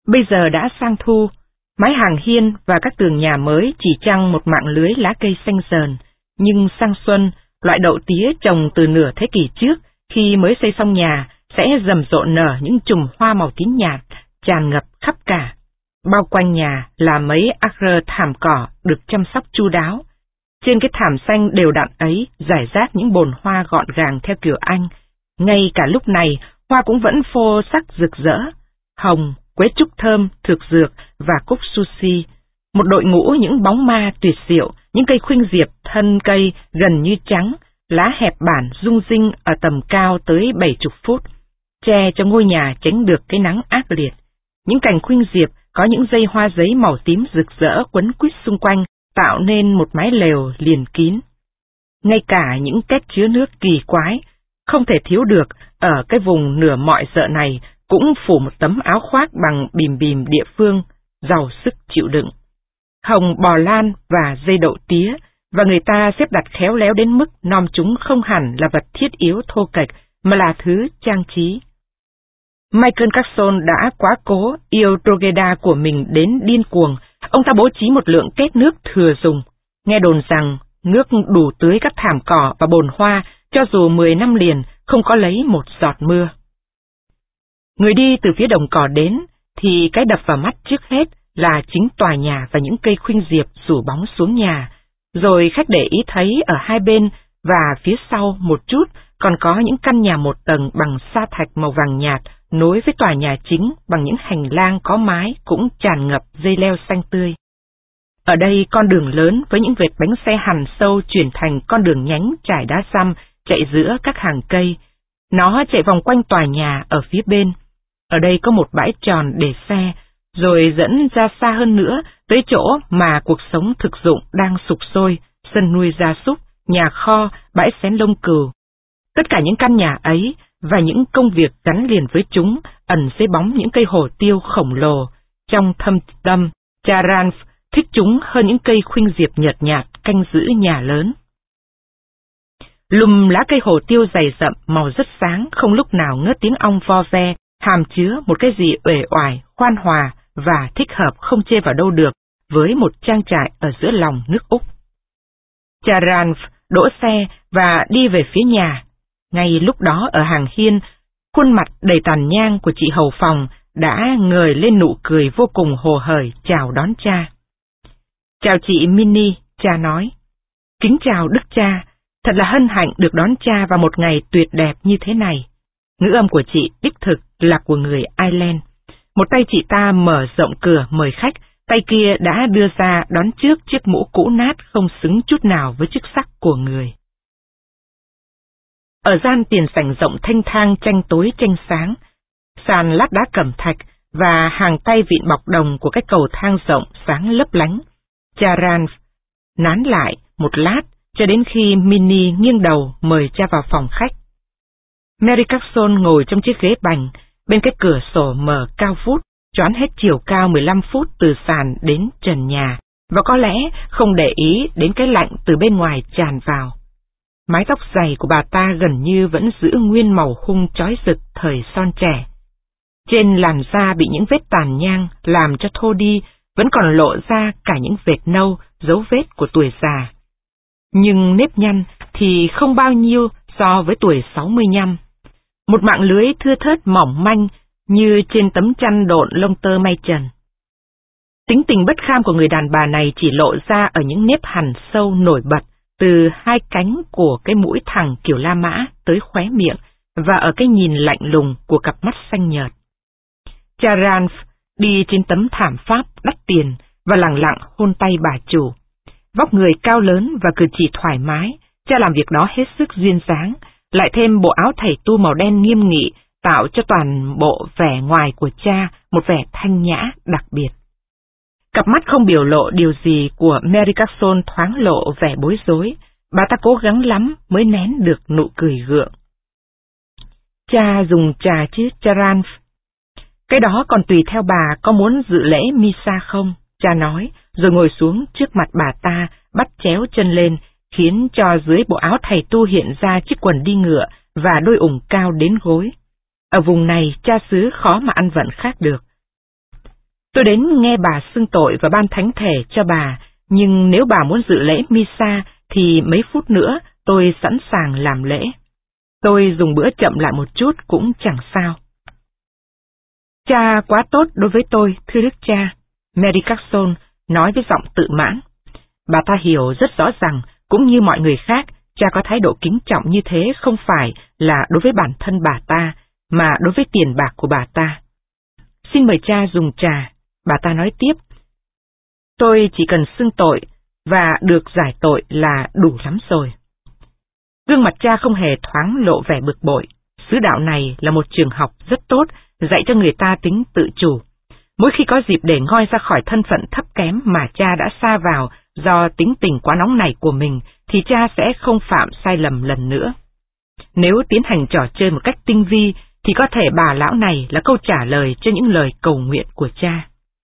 Bây giờ đã sang thu, mái hàng hiên và các tường nhà mới chỉ chăng một mạng lưới lá cây xanh sờn, nhưng sang xuân, loại đậu tía trồng từ nửa thế kỷ trước, khi mới xây xong nhà, sẽ rầm rộ nở những chùm hoa màu tím nhạt, tràn ngập khắp cả. Bao quanh nhà là mấy acre thảm cỏ được chăm sóc chu đáo. Trên cái thảm xanh đều đặn ấy rải rác những bồn hoa gọn gàng theo kiểu Anh. Ngay cả lúc này, hoa cũng vẫn phô sắc rực rỡ. Hồng, quế trúc thơm, thực dược và cúc sushi. Một đội ngũ những bóng ma tuyệt diệu, những cây khuynh diệp thân cây gần như trắng, lá hẹp bản rung rinh ở tầm cao tới 70 phút, che cho ngôi nhà tránh được cái nắng ác liệt. Những cành khuynh diệp có những dây hoa giấy màu tím rực rỡ quấn quýt xung quanh, tạo nên một mái lều liền kín. Ngay cả những két chứa nước kỳ quái, không thể thiếu được ở cái vùng nửa mọi rợ này, cũng phủ một tấm áo khoác bằng bìm bìm địa phương, giàu sức chịu đựng. Hồng bò lan và dây đậu tía, và người ta xếp đặt khéo léo đến mức nom chúng không hẳn là vật thiết yếu thô kệch, mà là thứ trang trí. Michael Carson đã quá cố yêu Drogheda của mình đến điên cuồng. Ông ta bố trí một lượng két nước thừa dùng. Nghe đồn rằng nước đủ tưới các thảm cỏ và bồn hoa, cho dù 10 năm liền không có lấy một giọt mưa. Người đi từ phía đồng cỏ đến, thì cái đập vào mắt trước hết là chính tòa nhà và những cây khuynh diệp rủ bóng xuống nhà. Rồi khách để ý thấy ở hai bên và phía sau một chút còn có những căn nhà một tầng bằng sa thạch màu vàng nhạt, nối với tòa nhà chính bằng những hành lang có mái cũng tràn ngập dây leo xanh tươi. Ở đây con đường lớn với những vệt bánh xe hằn sâu chuyển thành con đường nhánh trải đá răm chạy giữa các hàng cây. Nó chạy vòng quanh tòa nhà ở phía bên. Ở đây có một bãi tròn để xe, rồi dẫn ra xa hơn nữa tới chỗ mà cuộc sống thực dụng đang sục sôi, sân nuôi gia súc, nhà kho, bãi xén lông cừu. Tất cả những căn nhà ấy và những công việc gắn liền với chúng ẩn dưới bóng những cây hồ tiêu khổng lồ. Trong thâm tâm, Charan thích chúng hơn những cây khuynh diệp nhợt nhạt canh giữ nhà lớn. Lùm lá cây hồ tiêu dày rậm màu rất sáng, không lúc nào ngớt tiếng ong vo ve, hàm chứa một cái gì uể oải, khoan hòa và thích hợp không chê vào đâu được với một trang trại ở giữa lòng nước Úc. Charan đỗ xe và đi về phía nhà. Ngay lúc đó ở hàng hiên, khuôn mặt đầy tàn nhang của chị hầu phòng đã ngời lên nụ cười vô cùng hồ hởi chào đón cha. Chào chị Minnie, cha nói. Kính chào đức cha, thật là hân hạnh được đón cha vào một ngày tuyệt đẹp như thế này. Ngữ âm của chị đích thực là của người Ireland. Một tay chị ta mở rộng cửa mời khách, tay kia đã đưa ra đón trước chiếc mũ cũ nát không xứng chút nào với chức sắc của người. Ở gian tiền sảnh rộng thanh thang tranh tối tranh sáng, sàn lát đá cẩm thạch và hàng tay vịn bọc đồng của cái cầu thang rộng sáng lấp lánh. Charan nán lại một lát cho đến khi Minnie nghiêng đầu mời cha vào phòng khách. Mary Carson ngồi trong chiếc ghế bành, bên cái cửa sổ mở cao vút, choán hết chiều cao 15 phút từ sàn đến trần nhà, và có lẽ không để ý đến cái lạnh từ bên ngoài tràn vào. Mái tóc dày của bà ta gần như vẫn giữ nguyên màu hung chói rực thời son trẻ. Trên làn da bị những vết tàn nhang làm cho thô đi, vẫn còn lộ ra cả những vệt nâu, dấu vết của tuổi già. Nhưng nếp nhăn thì không bao nhiêu so với tuổi 65. Một mạng lưới thưa thớt mỏng manh như trên tấm chăn độn lông tơ may trần. Tính tình bất kham của người đàn bà này chỉ lộ ra ở những nếp hằn sâu nổi bật từ hai cánh của cái mũi thẳng kiểu La Mã tới khóe miệng và ở cái nhìn lạnh lùng của cặp mắt xanh nhợt. Charan đi trên tấm thảm pháp đắt tiền và lẳng lặng hôn tay bà chủ. Vóc người cao lớn và cử chỉ thoải mái, cha làm việc đó hết sức duyên dáng, lại thêm bộ áo thầy tu màu đen nghiêm nghị tạo cho toàn bộ vẻ ngoài của cha một vẻ thanh nhã đặc biệt. Cặp mắt không biểu lộ điều gì của Mary Carson thoáng lộ vẻ bối rối, bà ta cố gắng lắm mới nén được nụ cười gượng. Cha dùng trà chứ, Charan? Cái đó còn tùy theo bà có muốn dự lễ Misa không, cha nói, rồi ngồi xuống trước mặt bà ta, bắt chéo chân lên, khiến cho dưới bộ áo thầy tu hiện ra chiếc quần đi ngựa và đôi ủng cao đến gối. Ở vùng này cha xứ khó mà ăn vận khác được. Tôi đến nghe bà xưng tội và ban thánh thể cho bà, nhưng nếu bà muốn dự lễ Misa thì mấy phút nữa tôi sẵn sàng làm lễ. Tôi dùng bữa chậm lại một chút cũng chẳng sao. Cha quá tốt đối với tôi, thưa đức cha, Mary Carson nói với giọng tự mãn. Bà ta hiểu rất rõ rằng, cũng như mọi người khác, cha có thái độ kính trọng như thế không phải là đối với bản thân bà ta, mà đối với tiền bạc của bà ta. Xin mời cha dùng trà, bà ta nói tiếp. Tôi chỉ cần xưng tội và được giải tội là đủ lắm rồi. Gương mặt cha không hề thoáng lộ vẻ bực bội. Xứ đạo này là một trường học rất tốt, dạy cho người ta tính tự chủ. Mỗi khi có dịp để ngoi ra khỏi thân phận thấp kém mà cha đã sa vào do tính tình quá nóng nảy của mình, thì cha sẽ không phạm sai lầm lần nữa. Nếu tiến hành trò chơi một cách tinh vi, thì có thể bà lão này là câu trả lời cho những lời cầu nguyện của cha.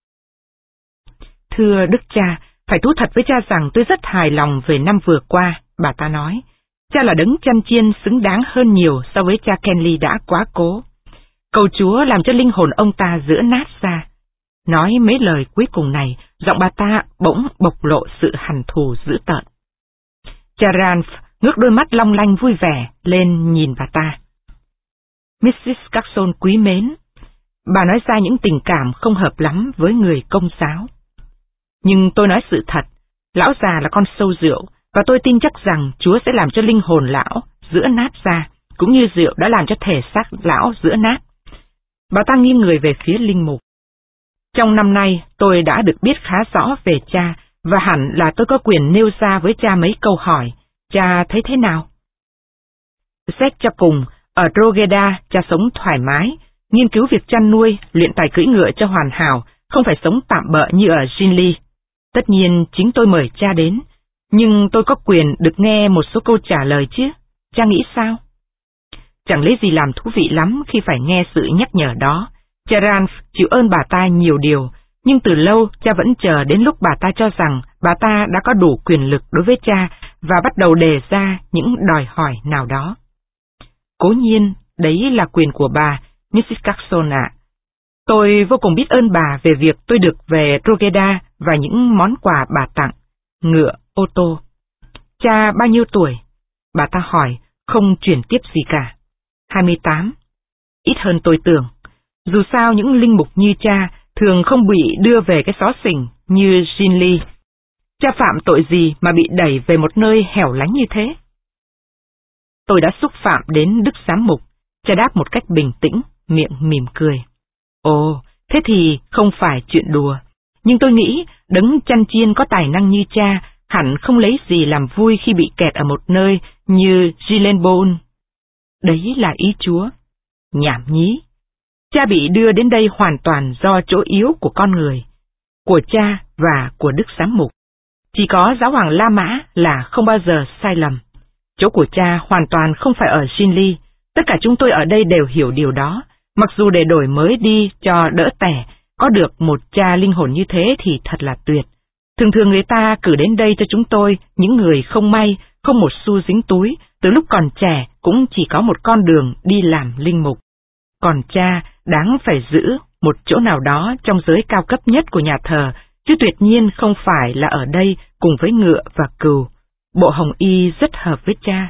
Thưa đức cha, phải thú thật với cha rằng tôi rất hài lòng về năm vừa qua, bà ta nói. Cha là đấng chăn chiên xứng đáng hơn nhiều so với cha Kenley đã quá cố. Cầu Chúa làm cho linh hồn ông ta giữa nát ra. Nói mấy lời cuối cùng này, giọng bà ta bỗng bộc lộ sự hằn thù dữ tợn. Cha Ranf ngước đôi mắt long lanh vui vẻ lên nhìn bà ta. Mrs. Carson quý mến, bà nói ra những tình cảm không hợp lắm với người Công giáo. Nhưng tôi nói sự thật, lão già là con sâu rượu, và tôi tin chắc rằng Chúa sẽ làm cho linh hồn lão giữa nát ra, cũng như rượu đã làm cho thể xác lão giữa nát. Bà ta nghiêng người về phía linh mục. Trong năm nay, tôi đã được biết khá rõ về cha, và hẳn là tôi có quyền nêu ra với cha mấy câu hỏi. Cha thấy thế nào? Xét cho cùng, ở Drogheda, cha sống thoải mái, nghiên cứu việc chăn nuôi, luyện tài cưỡi ngựa cho hoàn hảo, không phải sống tạm bợ như ở Ginley. Tất nhiên, chính tôi mời cha đến, nhưng tôi có quyền được nghe một số câu trả lời chứ. Cha nghĩ sao? Chẳng lấy gì làm thú vị lắm khi phải nghe sự nhắc nhở đó. Cha Ranf chịu ơn bà ta nhiều điều, nhưng từ lâu cha vẫn chờ đến lúc bà ta cho rằng bà ta đã có đủ quyền lực đối với cha và bắt đầu đề ra những đòi hỏi nào đó. Cố nhiên, đấy là quyền của bà, Mrs. Carson ạ. Tôi vô cùng biết ơn bà về việc tôi được về Drogheda và những món quà bà tặng, ngựa, ô tô. Cha bao nhiêu tuổi? Bà ta hỏi, không chuyển tiếp gì cả. 28. Ít hơn tôi tưởng. Dù sao những linh mục như cha thường không bị đưa về cái xó xỉnh như Ginley. Cha phạm tội gì mà bị đẩy về một nơi hẻo lánh như thế? Tôi đã xúc phạm đến Đức Giám mục. Cha đáp một cách bình tĩnh, miệng mỉm cười. Ồ, thế thì không phải chuyện đùa. Nhưng tôi nghĩ đấng chăn chiên có tài năng như cha hẳn không lấy gì làm vui khi bị kẹt ở một nơi như Gillenbourne. Đấy là ý Chúa. Nhảm nhí. Cha bị đưa đến đây hoàn toàn do chỗ yếu của con người, của cha và của Đức Giám mục. Chỉ có giáo hoàng La Mã là không bao giờ sai lầm. Chỗ của cha hoàn toàn không phải ở Ginley. Tất cả chúng tôi ở đây đều hiểu điều đó. Mặc dù để đổi mới đi cho đỡ tẻ, có được một cha linh hồn như thế thì thật là tuyệt. Thường thường người ta cử đến đây cho chúng tôi, những người không may, không một xu dính túi, từ lúc còn trẻ cũng chỉ có một con đường đi làm linh mục. Còn cha đáng phải giữ một chỗ nào đó trong giới cao cấp nhất của nhà thờ, chứ tuyệt nhiên không phải là ở đây cùng với ngựa và cừu. Bộ hồng y rất hợp với cha.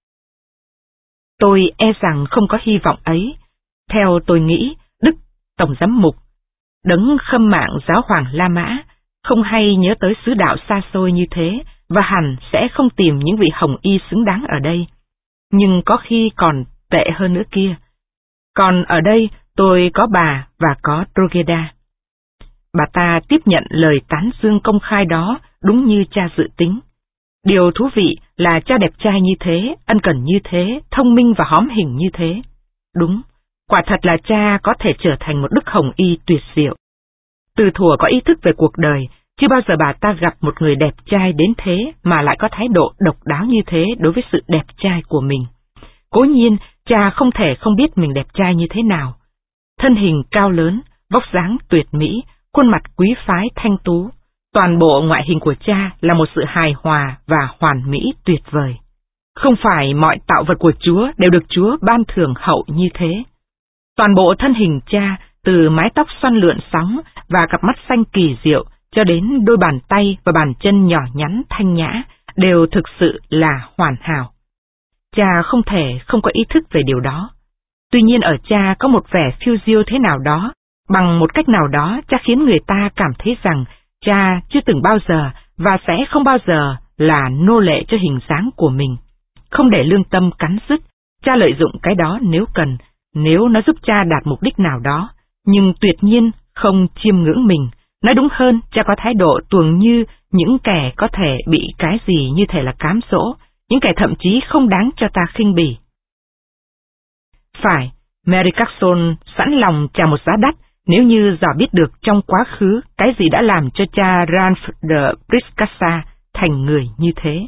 Tôi e rằng không có hy vọng ấy. Theo tôi nghĩ, Đức Tổng Giám mục, đấng khâm mạng giáo hoàng La Mã, không hay nhớ tới xứ đạo xa xôi như thế, và hẳn sẽ không tìm những vị hồng y xứng đáng ở đây. Nhưng có khi còn tệ hơn nữa kia. Còn ở đây tôi có bà và có Drogheda. Bà ta tiếp nhận lời tán dương công khai đó đúng như cha dự tính. Điều thú vị là cha đẹp trai như thế, ân cần như thế, thông minh và hóm hình như thế. Đúng, quả thật là cha có thể trở thành một đức hồng y tuyệt diệu. Từ thuở có ý thức về cuộc đời, chưa bao giờ bà ta gặp một người đẹp trai đến thế mà lại có thái độ độc đáo như thế đối với sự đẹp trai của mình. Cố nhiên, cha không thể không biết mình đẹp trai như thế nào. Thân hình cao lớn, vóc dáng tuyệt mỹ, khuôn mặt quý phái thanh tú. Toàn bộ ngoại hình của cha là một sự hài hòa và hoàn mỹ tuyệt vời. Không phải mọi tạo vật của Chúa đều được Chúa ban thưởng hậu như thế. Toàn bộ thân hình cha từ mái tóc xoăn lượn sóng và cặp mắt xanh kỳ diệu cho đến đôi bàn tay và bàn chân nhỏ nhắn thanh nhã, đều thực sự là hoàn hảo. Cha không thể không có ý thức về điều đó. Tuy nhiên ở cha có một vẻ phiêu diêu thế nào đó, bằng một cách nào đó cha khiến người ta cảm thấy rằng cha chưa từng bao giờ và sẽ không bao giờ là nô lệ cho hình dáng của mình. Không để lương tâm cắn rứt, cha lợi dụng cái đó nếu cần, nếu nó giúp cha đạt mục đích nào đó, nhưng tuyệt nhiên không chiêm ngưỡng mình. Nói đúng hơn, cha có thái độ tuồng như những kẻ có thể bị cái gì như thể là cám dỗ, những kẻ thậm chí không đáng cho ta khinh bỉ. Phải, Mary Carson sẵn lòng trả một giá đắt nếu như dò biết được trong quá khứ cái gì đã làm cho cha Ralph de Briscassa thành người như thế.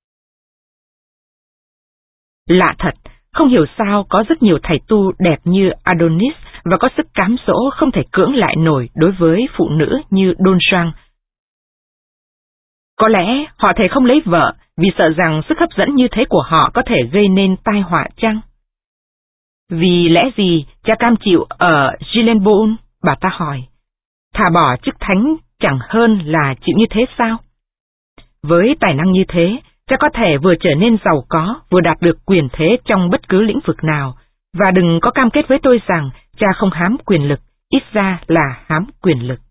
Lạ thật, không hiểu sao có rất nhiều thầy tu đẹp như Adonis và có sức cám dỗ không thể cưỡng lại nổi đối với phụ nữ như Don Juan. Có lẽ họ thề không lấy vợ vì sợ rằng sức hấp dẫn như thế của họ có thể gây nên tai họa chăng? Vì lẽ gì cha cam chịu ở Gyllenbourne, bà ta hỏi. Thà bỏ chức thánh chẳng hơn là chịu như thế sao? Với tài năng như thế, cha có thể vừa trở nên giàu có, vừa đạt được quyền thế trong bất cứ lĩnh vực nào, và đừng có cam kết với tôi rằng cha không hám quyền lực, ít ra là hám quyền lực.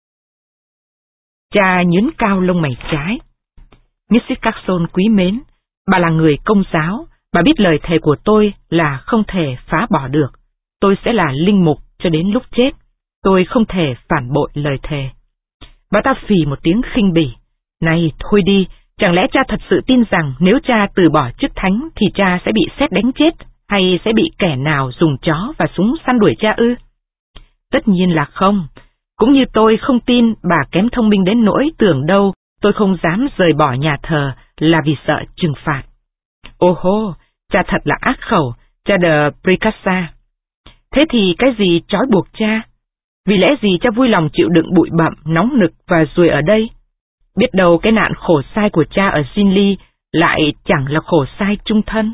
Cha nhướng cao lông mày trái. Mrs. Carson quý mến, bà là người Công giáo, bà biết lời thề của tôi là không thể phá bỏ được. Tôi sẽ là linh mục cho đến lúc chết. Tôi không thể phản bội lời thề. Bà ta phì một tiếng khinh bỉ. Này, thôi đi, chẳng lẽ cha thật sự tin rằng nếu cha từ bỏ chức thánh thì cha sẽ bị sét đánh chết, hay sẽ bị kẻ nào dùng chó và súng săn đuổi cha ư? Tất nhiên là không. Cũng như tôi không tin bà kém thông minh đến nỗi tưởng đâu tôi không dám rời bỏ nhà thờ là vì sợ trừng phạt. Ô hô, cha thật là ác khẩu, cha de Briscassa. Thế thì cái gì trói buộc cha? Vì lẽ gì cha vui lòng chịu đựng bụi bặm, nóng nực và ruồi ở đây? Biết đâu cái nạn khổ sai của cha ở Ginley lại chẳng là khổ sai chung thân.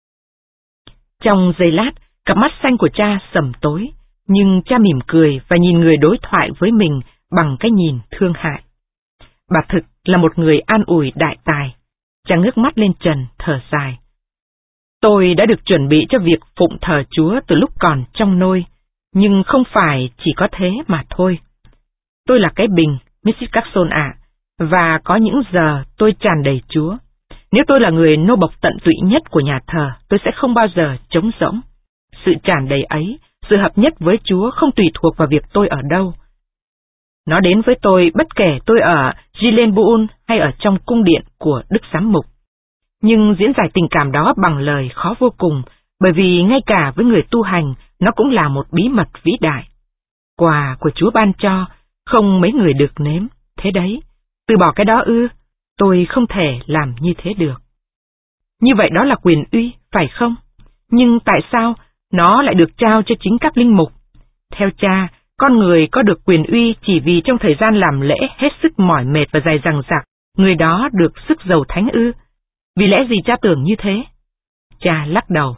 Trong giây lát, cặp mắt xanh của cha sầm tối, nhưng cha mỉm cười và nhìn người đối thoại với mình bằng cái nhìn thương hại. Bà thực là một người an ủi đại tài. Cha ngước mắt lên trần, thở dài. Tôi đã được chuẩn bị cho việc phụng thờ Chúa từ lúc còn trong nôi, nhưng không phải chỉ có thế mà thôi. Tôi là cái bình, Mrs. Carson ạ, và có những giờ tôi tràn đầy Chúa. Nếu tôi là người nô bộc tận tụy nhất của nhà thờ, tôi sẽ không bao giờ trống rỗng. Sự tràn đầy ấy, sự hợp nhất với Chúa không tùy thuộc vào việc tôi ở đâu. Nó đến với tôi bất kể tôi ở Gyllenbourne hay ở trong cung điện của Đức Giám Mục. Nhưng diễn giải tình cảm đó bằng lời khó vô cùng, bởi vì ngay cả với người tu hành, nó cũng là một bí mật vĩ đại. Quà của Chúa ban cho, không mấy người được nếm, thế đấy. Từ bỏ cái đó ư? Tôi không thể làm như thế được. Như vậy đó là quyền uy, phải không? Nhưng tại sao nó lại được trao cho chính các linh mục? Theo cha, con người có được quyền uy chỉ vì trong thời gian làm lễ hết sức mỏi mệt và dài dằng dặc, người đó được sức giàu thánh ư? Vì lẽ gì cha tưởng như thế? Cha lắc đầu.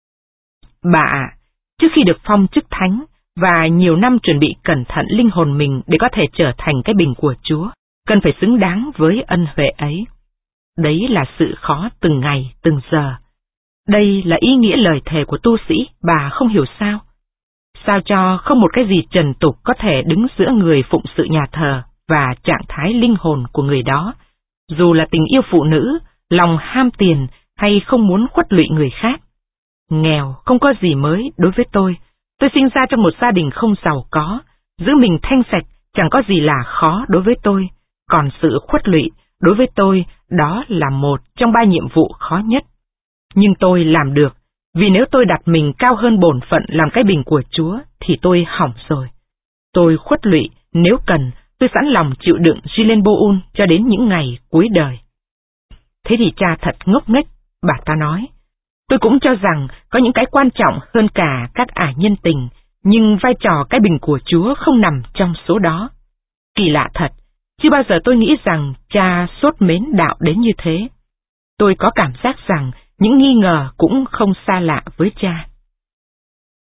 Bà ạ, trước khi được phong chức thánh và nhiều năm chuẩn bị cẩn thận linh hồn mình để có thể trở thành cái bình của Chúa, cần phải xứng đáng với ân huệ ấy. Đấy là sự khó từng ngày, từng giờ. Đây là ý nghĩa lời thề của tu sĩ, bà không hiểu sao? Sao cho không một cái gì trần tục có thể đứng giữa người phụng sự nhà thờ và trạng thái linh hồn của người đó, dù là tình yêu phụ nữ, lòng ham tiền hay không muốn khuất lụy người khác. Nghèo không có gì mới đối với tôi sinh ra trong một gia đình không giàu có, giữ mình thanh sạch chẳng có gì là khó đối với tôi, còn sự khuất lụy đối với tôi đó là một trong 3 nhiệm vụ khó nhất. Nhưng tôi làm được, vì nếu tôi đặt mình cao hơn bổn phận làm cái bình của Chúa thì tôi hỏng rồi. Tôi khuất lụy, nếu cần, tôi sẵn lòng chịu đựng Gyllenbourne cho đến những ngày cuối đời. Thế thì cha thật ngốc nghếch, bà ta nói. Tôi cũng cho rằng có những cái quan trọng hơn cả các ả nhân tình, nhưng vai trò cái bình của Chúa không nằm trong số đó. Kỳ lạ thật, chưa bao giờ tôi nghĩ rằng cha sốt mến đạo đến như thế. Tôi có cảm giác rằng những nghi ngờ cũng không xa lạ với cha.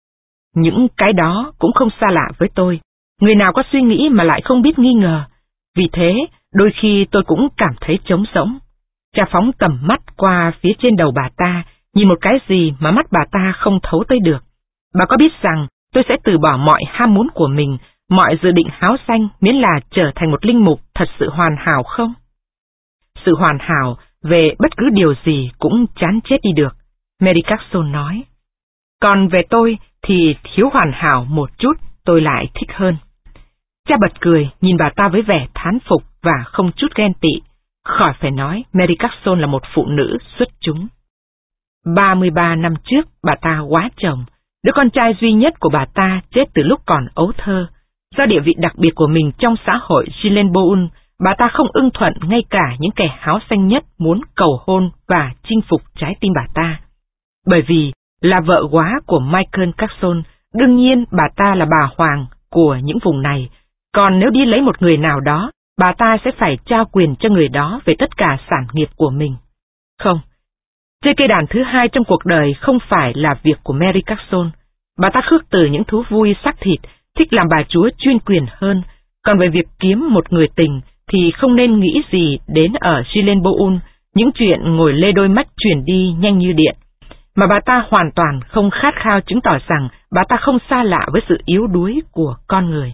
Những cái đó cũng không xa lạ với tôi. Người nào có suy nghĩ mà lại không biết nghi ngờ. Vì thế, đôi khi tôi cũng cảm thấy trống rỗng. Cha phóng tầm mắt qua phía trên đầu bà ta, nhìn một cái gì mà mắt bà ta không thấu tới được. Bà có biết rằng tôi sẽ từ bỏ mọi ham muốn của mình, mọi dự định háo danh miễn là trở thành một linh mục thật sự hoàn hảo không? Sự hoàn hảo về bất cứ điều gì cũng chán chết đi được, Mary Carson nói. Còn về tôi thì thiếu hoàn hảo một chút tôi lại thích hơn. Cha bật cười nhìn bà ta với vẻ thán phục và không chút ghen tị. Khỏi phải nói, Mary Carson là một phụ nữ xuất chúng. 33 năm trước, bà ta quá chồng. Đứa con trai duy nhất của bà ta chết từ lúc còn ấu thơ. Do địa vị đặc biệt của mình trong xã hội Gyllenbourne, bà ta không ưng thuận ngay cả những kẻ háo danh nhất muốn cầu hôn và chinh phục trái tim bà ta. Bởi vì là vợ góa của Michael Carson, đương nhiên bà ta là bà hoàng của những vùng này. Còn nếu đi lấy một người nào đó, bà ta sẽ phải trao quyền cho người đó về tất cả sản nghiệp của mình. Không, chơi cây đàn thứ hai trong cuộc đời không phải là việc của Mary Carson. Bà ta khước từ những thú vui xác thịt, thích làm bà chúa chuyên quyền hơn. Còn về việc kiếm một người tình thì không nên nghĩ gì đến ở Gyllenbourne, những chuyện ngồi lê đôi mắt chuyển đi nhanh như điện. Mà bà ta hoàn toàn không khát khao chứng tỏ rằng bà ta không xa lạ với sự yếu đuối của con người.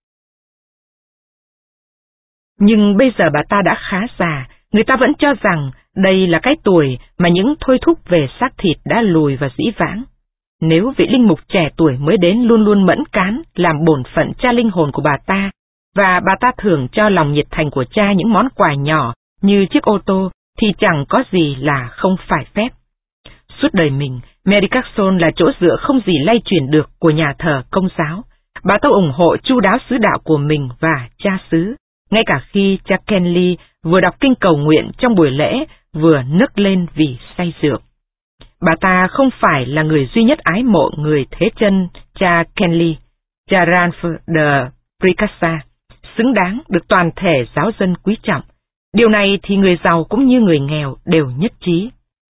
Nhưng bây giờ bà ta đã khá già, người ta vẫn cho rằng đây là cái tuổi mà những thôi thúc về xác thịt đã lùi và dĩ vãng. Nếu vị linh mục trẻ tuổi mới đến luôn luôn mẫn cán làm bổn phận cha linh hồn của bà ta, và bà ta thường cho lòng nhiệt thành của cha những món quà nhỏ như chiếc ô tô, thì chẳng có gì là không phải phép. Suốt đời mình, Mary Carson là chỗ dựa không gì lay chuyển được của nhà thờ Công giáo. Bà ta ủng hộ chu đáo sứ đạo của mình và cha xứ, ngay cả khi cha Kenley vừa đọc kinh cầu nguyện trong buổi lễ vừa nức lên vì say rượu. Bà ta không phải là người duy nhất ái mộ người thế chân cha Kenley, cha Ranulph de Pricassa, xứng đáng được toàn thể giáo dân quý trọng. Điều này thì người giàu cũng như người nghèo đều nhất trí.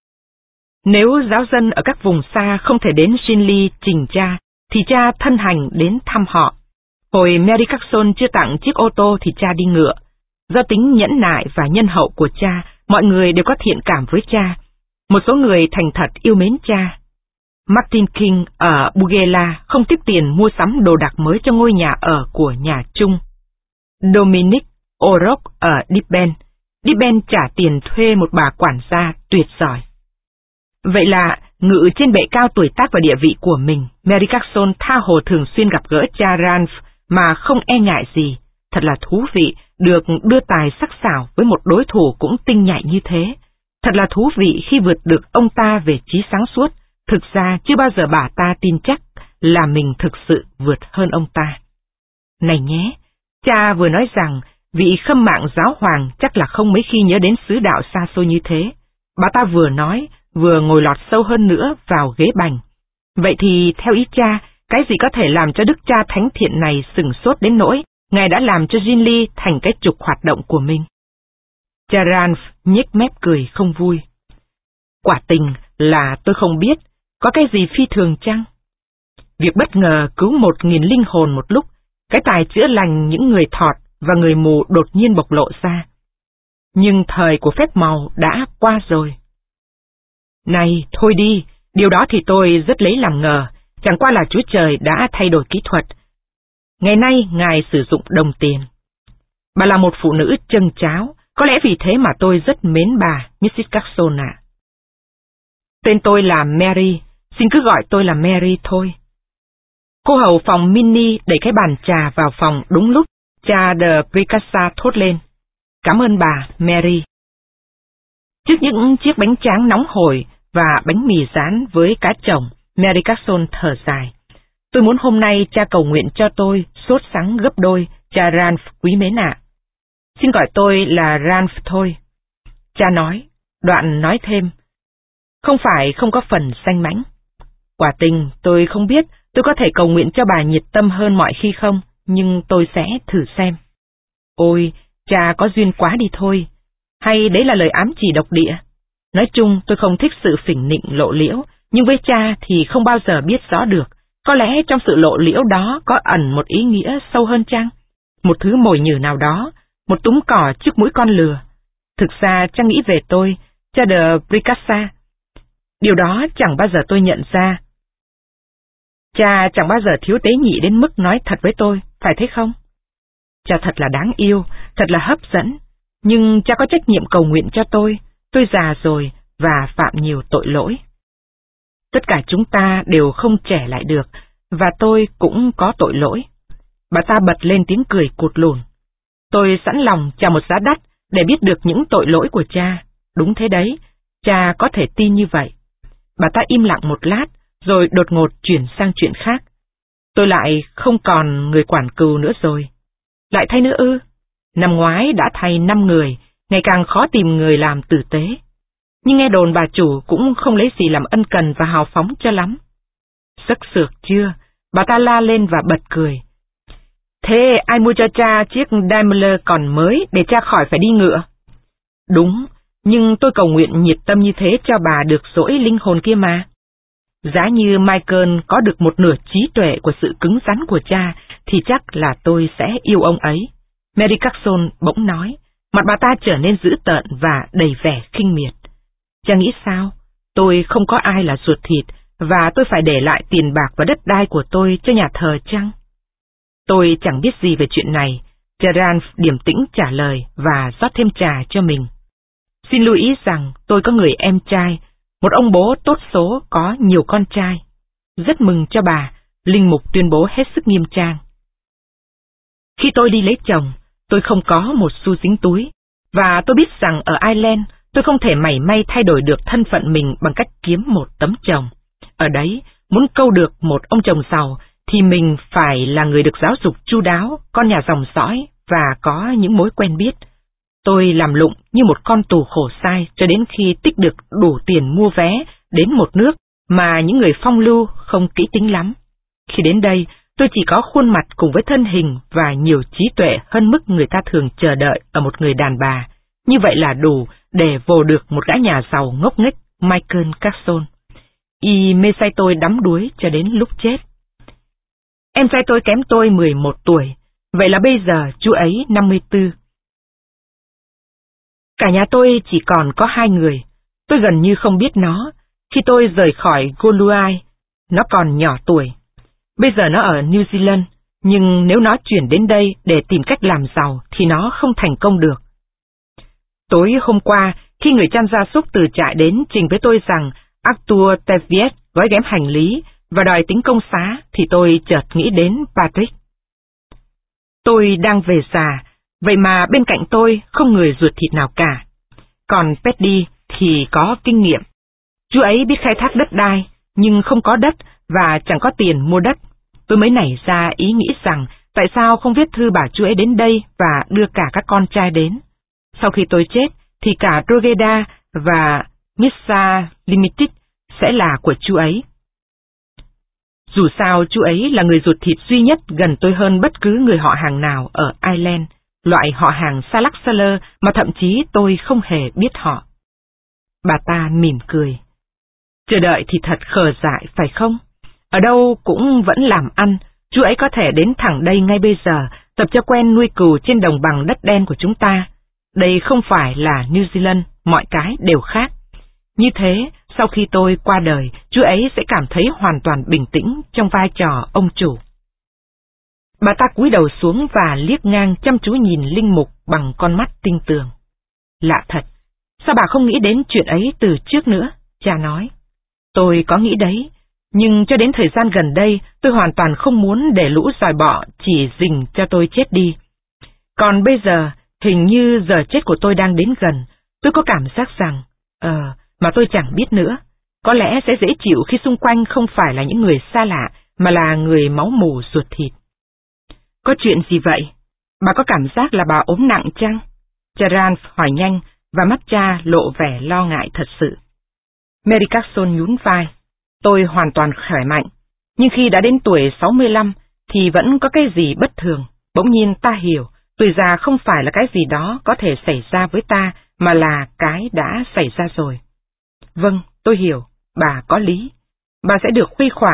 Nếu giáo dân ở các vùng xa không thể đến Shinley trình cha, thì cha thân hành đến thăm họ. Hồi Mary Carson chưa tặng chiếc ô tô thì cha đi ngựa. Do tính nhẫn nại và nhân hậu của cha, mọi người đều có thiện cảm với cha. Một số người thành thật yêu mến cha. Martin King ở Bugela không tiếp tiền mua sắm đồ đạc mới cho ngôi nhà ở của nhà Trung. Dominic O'Rourke ở Dibben trả tiền thuê một bà quản gia tuyệt giỏi. Vậy là, ngự trên bệ cao tuổi tác và địa vị của mình, Mary Carson tha hồ thường xuyên gặp gỡ cha Ranulph mà không e ngại gì. Thật là thú vị được đưa tài sắc sảo với một đối thủ cũng tinh nhạy như thế. Thật là thú vị khi vượt được ông ta về trí sáng suốt. Thực ra chưa bao giờ bà ta tin chắc là mình thực sự vượt hơn ông ta. Này nhé, cha vừa nói rằng vị khâm mạng giáo hoàng chắc là không mấy khi nhớ đến xứ đạo xa xôi như thế. Bà ta vừa nói, vừa ngồi lọt sâu hơn nữa vào ghế bành. Vậy thì theo ý cha, cái gì có thể làm cho đức cha thánh thiện này sửng sốt đến nỗi ngài đã làm cho Ginley thành cái trục hoạt động của mình? Cha Ranulph nhếch mép cười không vui. Quả tình là tôi không biết, có cái gì phi thường chăng? Việc bất ngờ cứu 1.000 linh hồn một lúc, cái tài chữa lành những người thọt và người mù đột nhiên bộc lộ ra. Nhưng thời của phép màu đã qua rồi. Này, thôi đi, điều đó thì tôi rất lấy làm ngờ, chẳng qua là Chúa Trời đã thay đổi kỹ thuật. Ngày nay, Ngài sử dụng đồng tiền. Bà là một phụ nữ chân cháo, có lẽ vì thế mà tôi rất mến bà, Mrs. Carson ạ. Tên tôi là Mary, xin cứ gọi tôi là Mary thôi. Cô hầu phòng Minnie đẩy cái bàn trà vào phòng đúng lúc cha de Pricassa thốt lên. Cảm ơn bà, Mary. Trước những chiếc bánh tráng nóng hổi và bánh mì rán với cá chồng, Mary Carson thở dài. Tôi muốn hôm nay cha cầu nguyện cho tôi sốt sắng gấp đôi, cha Ranulph quý mến ạ. Xin gọi tôi là Ranulph thôi. Cha nói, đoạn nói thêm. Không phải không có phần danh mãnh. Quả tình, tôi không biết tôi có thể cầu nguyện cho bà nhiệt tâm hơn mọi khi không, nhưng tôi sẽ thử xem. Ôi, cha có duyên quá đi thôi. Hay đấy là lời ám chỉ độc địa? Nói chung tôi không thích sự phỉnh nịnh lộ liễu, nhưng với cha thì không bao giờ biết rõ được. Có lẽ trong sự lộ liễu đó có ẩn một ý nghĩa sâu hơn chăng? Một thứ mồi nhử nào đó, một túm cỏ trước mũi con lừa. Thực ra cha nghĩ về tôi, cha de Bricassa. Điều đó chẳng bao giờ tôi nhận ra. Cha chẳng bao giờ thiếu tế nhị đến mức nói thật với tôi, phải thế không? Cha thật là đáng yêu, thật là hấp dẫn, nhưng cha có trách nhiệm cầu nguyện cho tôi già rồi và phạm nhiều tội lỗi. Tất cả chúng ta đều không trẻ lại được, và tôi cũng có tội lỗi. Bà ta bật lên tiếng cười cụt lùn. Tôi sẵn lòng trả một giá đắt để biết được những tội lỗi của cha. Đúng thế đấy, cha có thể tin như vậy. Bà ta im lặng một lát, rồi đột ngột chuyển sang chuyện khác. Tôi lại không còn người quản cừu nữa rồi. Lại thay nữa ư? Năm ngoái đã thay 5 người, ngày càng khó tìm người làm tử tế. Nhưng nghe đồn bà chủ cũng không lấy gì làm ân cần và hào phóng cho lắm. Sấc sược chưa? Bà ta la lên và bật cười. Thế ai mua cho cha chiếc Daimler còn mới để cha khỏi phải đi ngựa? Đúng, nhưng tôi cầu nguyện nhiệt tâm như thế cho bà được dỗi linh hồn kia mà. Giá như Michael có được một nửa trí tuệ của sự cứng rắn của cha, thì chắc là tôi sẽ yêu ông ấy. Mary Carson bỗng nói, mặt bà ta trở nên dữ tợn và đầy vẻ khinh miệt. Cha nghĩ sao? Tôi không có ai là ruột thịt, và tôi phải để lại tiền bạc và đất đai của tôi cho nhà thờ chăng? Tôi chẳng biết gì về chuyện này. Gerard điềm tĩnh trả lời và rót thêm trà cho mình. Xin lưu ý rằng tôi có người em trai, một ông bố tốt số có nhiều con trai. Rất mừng cho bà, linh mục tuyên bố hết sức nghiêm trang. Khi tôi đi lấy chồng, tôi không có một xu dính túi, và tôi biết rằng ở Ireland tôi không thể mảy may thay đổi được thân phận mình bằng cách kiếm một tấm chồng. Ở đấy, muốn câu được một ông chồng giàu, thì mình phải là người được giáo dục chu đáo, con nhà dòng dõi và có những mối quen biết. Tôi làm lụng như một con tù khổ sai cho đến khi tích được đủ tiền mua vé đến một nước mà những người phong lưu không kỹ tính lắm. Khi đến đây, tôi chỉ có khuôn mặt cùng với thân hình và nhiều trí tuệ hơn mức người ta thường chờ đợi ở một người đàn bà. Như vậy là đủ để vồ được một gã nhà giàu ngốc nghếch Michael Carson. Y mê say tôi đắm đuối cho đến lúc chết. Em trai tôi kém tôi 11 tuổi, vậy là bây giờ chú ấy 54. Cả nhà tôi chỉ còn có 2 người, tôi gần như không biết nó. Khi tôi rời khỏi Goluai, nó còn nhỏ tuổi. Bây giờ nó ở New Zealand, nhưng nếu nó chuyển đến đây để tìm cách làm giàu thì nó không thành công được. Tối hôm qua, khi người chăn gia súc từ trại đến trình với tôi rằng Arthur Teviot gói ghém hành lý và đòi tính công xá, thì tôi chợt nghĩ đến Patrick. Tôi đang về già, vậy mà bên cạnh tôi không người ruột thịt nào cả. Còn Paddy thì có kinh nghiệm. Chú ấy biết khai thác đất đai, nhưng không có đất và chẳng có tiền mua đất. Tôi mới nảy ra ý nghĩ rằng tại sao không viết thư bảo chú ấy đến đây và đưa cả các con trai đến. Sau khi tôi chết, thì cả Drogheda và Missa Limited sẽ là của chú ấy. Dù sao chú ấy là người ruột thịt duy nhất gần tôi hơn bất cứ người họ hàng nào ở Ireland, loại họ hàng xa lắc xa lơ mà thậm chí tôi không hề biết họ. Bà ta mỉm cười. Chờ đợi thì thật khờ dại phải không? Ở đâu cũng vẫn làm ăn, chú ấy có thể đến thẳng đây ngay bây giờ, tập cho quen nuôi cừu trên đồng bằng đất đen của chúng ta. Đây không phải là New Zealand, mọi cái đều khác. Như thế, sau khi tôi qua đời, chú ấy sẽ cảm thấy hoàn toàn bình tĩnh trong vai trò ông chủ. Bà ta cúi đầu xuống và liếc ngang chăm chú nhìn linh mục bằng con mắt tinh tường. Lạ thật, sao bà không nghĩ đến chuyện ấy từ trước nữa? Cha nói. Tôi có nghĩ đấy, nhưng cho đến thời gian gần đây tôi hoàn toàn không muốn để lũ giòi bọ chỉ rình cho tôi chết đi. Còn bây giờ, hình như giờ chết của tôi đang đến gần, tôi có cảm giác rằng, mà tôi chẳng biết nữa, có lẽ sẽ dễ chịu khi xung quanh không phải là những người xa lạ, mà là người máu mủ ruột thịt. Có chuyện gì vậy? Bà có cảm giác là bà ốm nặng chăng? Gerard hỏi nhanh, và mắt cha lộ vẻ lo ngại thật sự. Mary Carson nhún vai. Tôi hoàn toàn khỏe mạnh, nhưng khi đã đến tuổi 65 thì vẫn có cái gì bất thường. Bỗng nhiên ta hiểu, tuổi già không phải là cái gì đó có thể xảy ra với ta, mà là cái đã xảy ra rồi. Vâng, tôi hiểu, bà có lý. Bà sẽ được khuây khỏa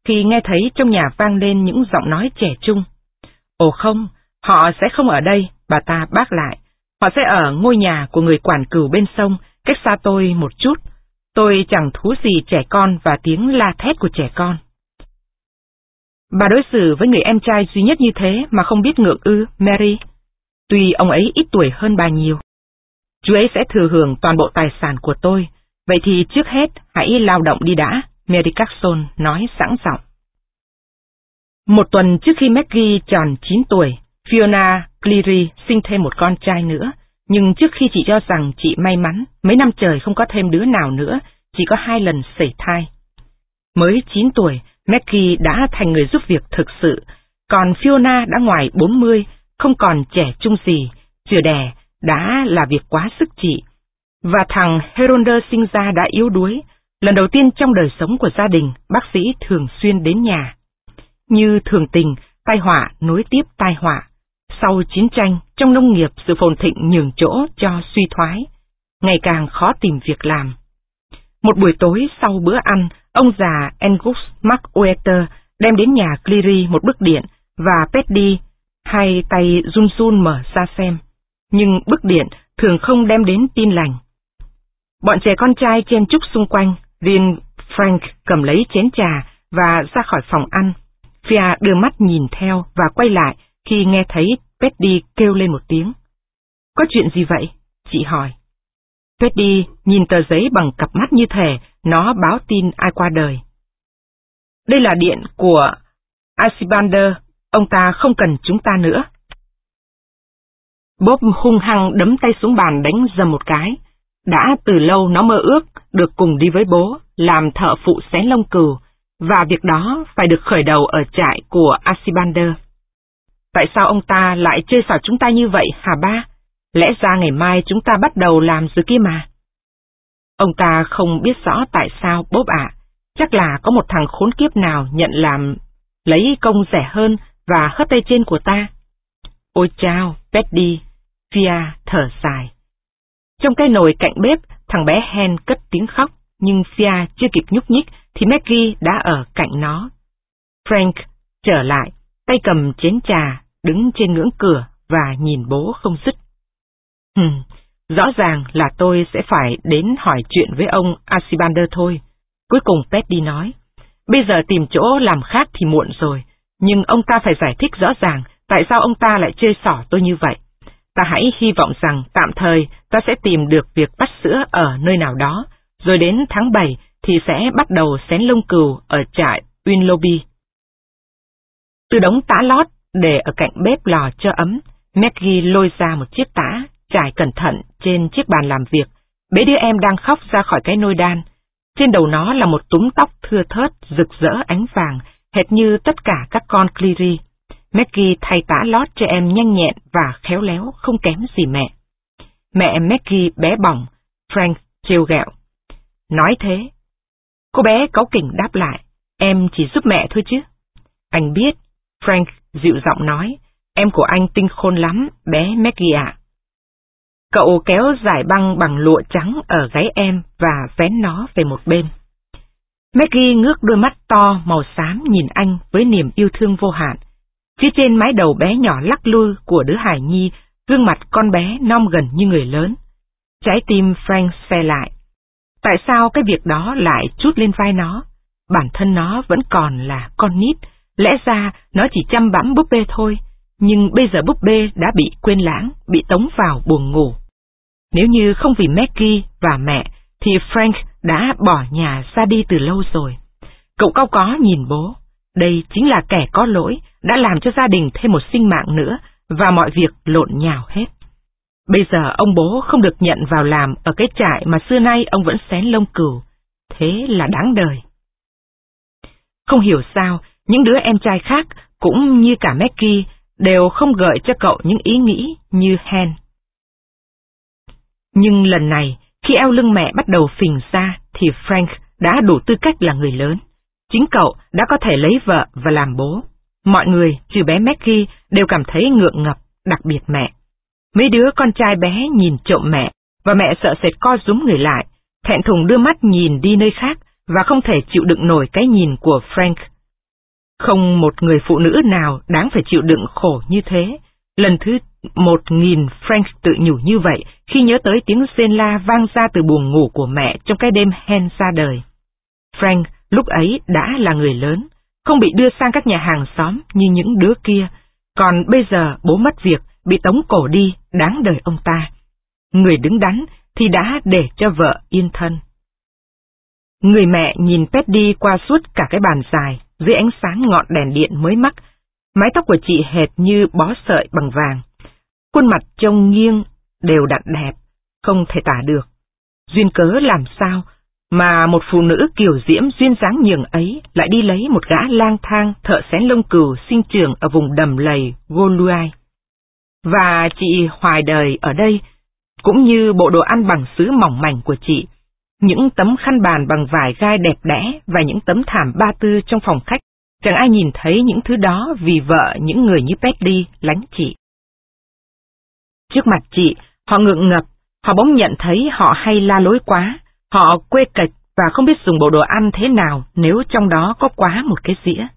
khi nghe thấy trong nhà vang lên những giọng nói trẻ trung. Ồ không, họ sẽ không ở đây, bà ta bác lại. Họ sẽ ở ngôi nhà của người quản cừu bên sông, cách xa tôi một chút. Tôi chẳng thú gì trẻ con và tiếng la thét của trẻ con. Bà đối xử với người em trai duy nhất như thế mà không biết ngượng ư, Mary? Tuy ông ấy ít tuổi hơn bà nhiều. Chú ấy sẽ thừa hưởng toàn bộ tài sản của tôi. Vậy thì trước hết hãy lao động đi đã, Mary Carson nói sẵn giọng. Một tuần trước khi Maggie tròn 9 tuổi, Fiona Cleary sinh thêm một con trai nữa. Nhưng trước khi chị cho rằng chị may mắn, mấy năm trời không có thêm đứa nào nữa, chỉ có 2 lần sẩy thai. Mới 9 tuổi, Maggie đã thành người giúp việc thực sự, còn Fiona đã ngoài 40, không còn trẻ trung gì, chữa đẻ đã là việc quá sức chị. Và thằng Heronda sinh ra đã yếu đuối, lần đầu tiên trong đời sống của gia đình, bác sĩ thường xuyên đến nhà. Như thường tình, tai họa nối tiếp tai họa. Sau chiến tranh, trong nông nghiệp sự phồn thịnh nhường chỗ cho suy thoái, ngày càng khó tìm việc làm. Một buổi tối sau bữa ăn, ông già Angus MacWhirter đem đến nhà Cleary một bức điện và Petty hai tay run run mở ra xem. Nhưng bức điện thường không đem đến tin lành. Bọn trẻ con trai chen chúc xung quanh, riêng Frank cầm lấy chén trà và ra khỏi phòng ăn. Fia đưa mắt nhìn theo và quay lại khi nghe thấy Petty kêu lên một tiếng. Có chuyện gì vậy? Chị hỏi. Petty nhìn tờ giấy bằng cặp mắt như thể nó báo tin ai qua đời. Đây là điện của Archibander, ông ta không cần chúng ta nữa. Bob hung hăng đấm tay xuống bàn đánh dầm một cái. Đã từ lâu nó mơ ước được cùng đi với bố, làm thợ phụ xén lông cừu, và việc đó phải được khởi đầu ở trại của Archibander. Tại sao ông ta lại chơi xỏ chúng ta như vậy hả ba? Lẽ ra ngày mai chúng ta bắt đầu làm rồi kia mà. Ông ta không biết rõ tại sao Bob ạ. Chắc là có một thằng khốn kiếp nào nhận làm lấy công rẻ hơn và hất tay trên của ta. Ôi chao, Petty, Fia thở dài. Trong cái nồi cạnh bếp, thằng bé Hen cất tiếng khóc, nhưng Fia chưa kịp nhúc nhích thì Maggie đã ở cạnh nó. Frank trở lại, tay cầm chén trà, đứng trên ngưỡng cửa và nhìn bố không dứt. Rõ ràng là tôi sẽ phải đến hỏi chuyện với ông Archibander thôi. Cuối cùng Petty nói, bây giờ tìm chỗ làm khác thì muộn rồi, nhưng ông ta phải giải thích rõ ràng tại sao ông ta lại chơi xỏ tôi như vậy. Ta hãy hy vọng rằng tạm thời ta sẽ tìm được việc bắt sữa ở nơi nào đó, rồi đến tháng 7 thì sẽ bắt đầu xén lông cừu ở trại Winlowby. Từ đống tã lót để ở cạnh bếp lò cho ấm, Maggie lôi ra một chiếc tã, trải cẩn thận trên chiếc bàn làm việc, bế đứa em đang khóc ra khỏi cái nôi đan. Trên đầu nó là một túm tóc thưa thớt, rực rỡ ánh vàng, hệt như tất cả các con Cleary. Maggie thay tã lót cho em nhanh nhẹn và khéo léo, không kém gì mẹ. Mẹ Maggie bé bỏng, Frank trêu ghẹo. Nói thế. Cô bé cáu kỉnh đáp lại, em chỉ giúp mẹ thôi chứ. Anh biết, Frank dịu giọng nói, em của anh tinh khôn lắm, bé Maggie ạ. Cậu kéo dải băng bằng lụa trắng ở gáy em và vén nó về một bên. Maggie ngước đôi mắt to màu xám nhìn anh với niềm yêu thương vô hạn. Phía trên mái đầu bé nhỏ lắc lư của đứa hài nhi, gương mặt con bé non gần như người lớn. Trái tim Frank xe lại. Tại sao cái việc đó lại trút lên vai nó? Bản thân nó vẫn còn là con nít, lẽ ra nó chỉ chăm bẵm búp bê thôi, nhưng bây giờ búp bê đã bị quên lãng, bị tống vào buồng ngủ. Nếu như không vì Maggie và mẹ, thì Frank đã bỏ nhà ra đi từ lâu rồi. Cậu cau có nhìn bố, đây chính là kẻ có lỗi, đã làm cho gia đình thêm một sinh mạng nữa, và mọi việc lộn nhào hết. Bây giờ ông bố không được nhận vào làm ở cái trại mà xưa nay ông vẫn xén lông cừu, thế là đáng đời. Không hiểu sao, những đứa em trai khác, cũng như cả Maggie, đều không gợi cho cậu những ý nghĩ như Hen. Nhưng lần này, khi eo lưng mẹ bắt đầu phình ra, thì Frank đã đủ tư cách là người lớn. Chính cậu đã có thể lấy vợ và làm bố. Mọi người, trừ bé Maggie, đều cảm thấy ngượng ngập, đặc biệt mẹ. Mấy đứa con trai bé nhìn trộm mẹ, và mẹ sợ sệt co rúm người lại, thẹn thùng đưa mắt nhìn đi nơi khác, và không thể chịu đựng nổi cái nhìn của Frank. Không một người phụ nữ nào đáng phải chịu đựng khổ như thế. Lần thứ 1000 Frank tự nhủ như vậy khi nhớ tới tiếng rên la vang ra từ buồng ngủ của mẹ trong cái đêm Hen ra đời. Frank lúc ấy đã là người lớn, không bị đưa sang các nhà hàng xóm như những đứa kia, còn bây giờ bố mất việc, bị tống cổ đi, đáng đời ông ta. Người đứng đắn thì đã để cho vợ yên thân. Người mẹ nhìn Paddy qua suốt cả cái bàn dài, dưới ánh sáng ngọn đèn điện mới mắc. Mái tóc của chị hệt như bó sợi bằng vàng. Khuôn mặt trông nghiêng, đều đặn đẹp, không thể tả được. Duyên cớ làm sao mà một phụ nữ kiều diễm duyên dáng nhường ấy lại đi lấy một gã lang thang thợ xén lông cừu sinh trưởng ở vùng đầm lầy Goluai. Và chị hoài đời ở đây, cũng như bộ đồ ăn bằng sứ mỏng mảnh của chị, những tấm khăn bàn bằng vải gai đẹp đẽ và những tấm thảm ba tư trong phòng khách, chẳng ai nhìn thấy những thứ đó vì vợ những người như Paddy lánh chị. Trước mặt chị, họ ngượng ngập, họ bỗng nhận thấy họ hay la lối quá, họ quê kệch và không biết dùng bộ đồ ăn thế nào nếu trong đó có quá một cái dĩa.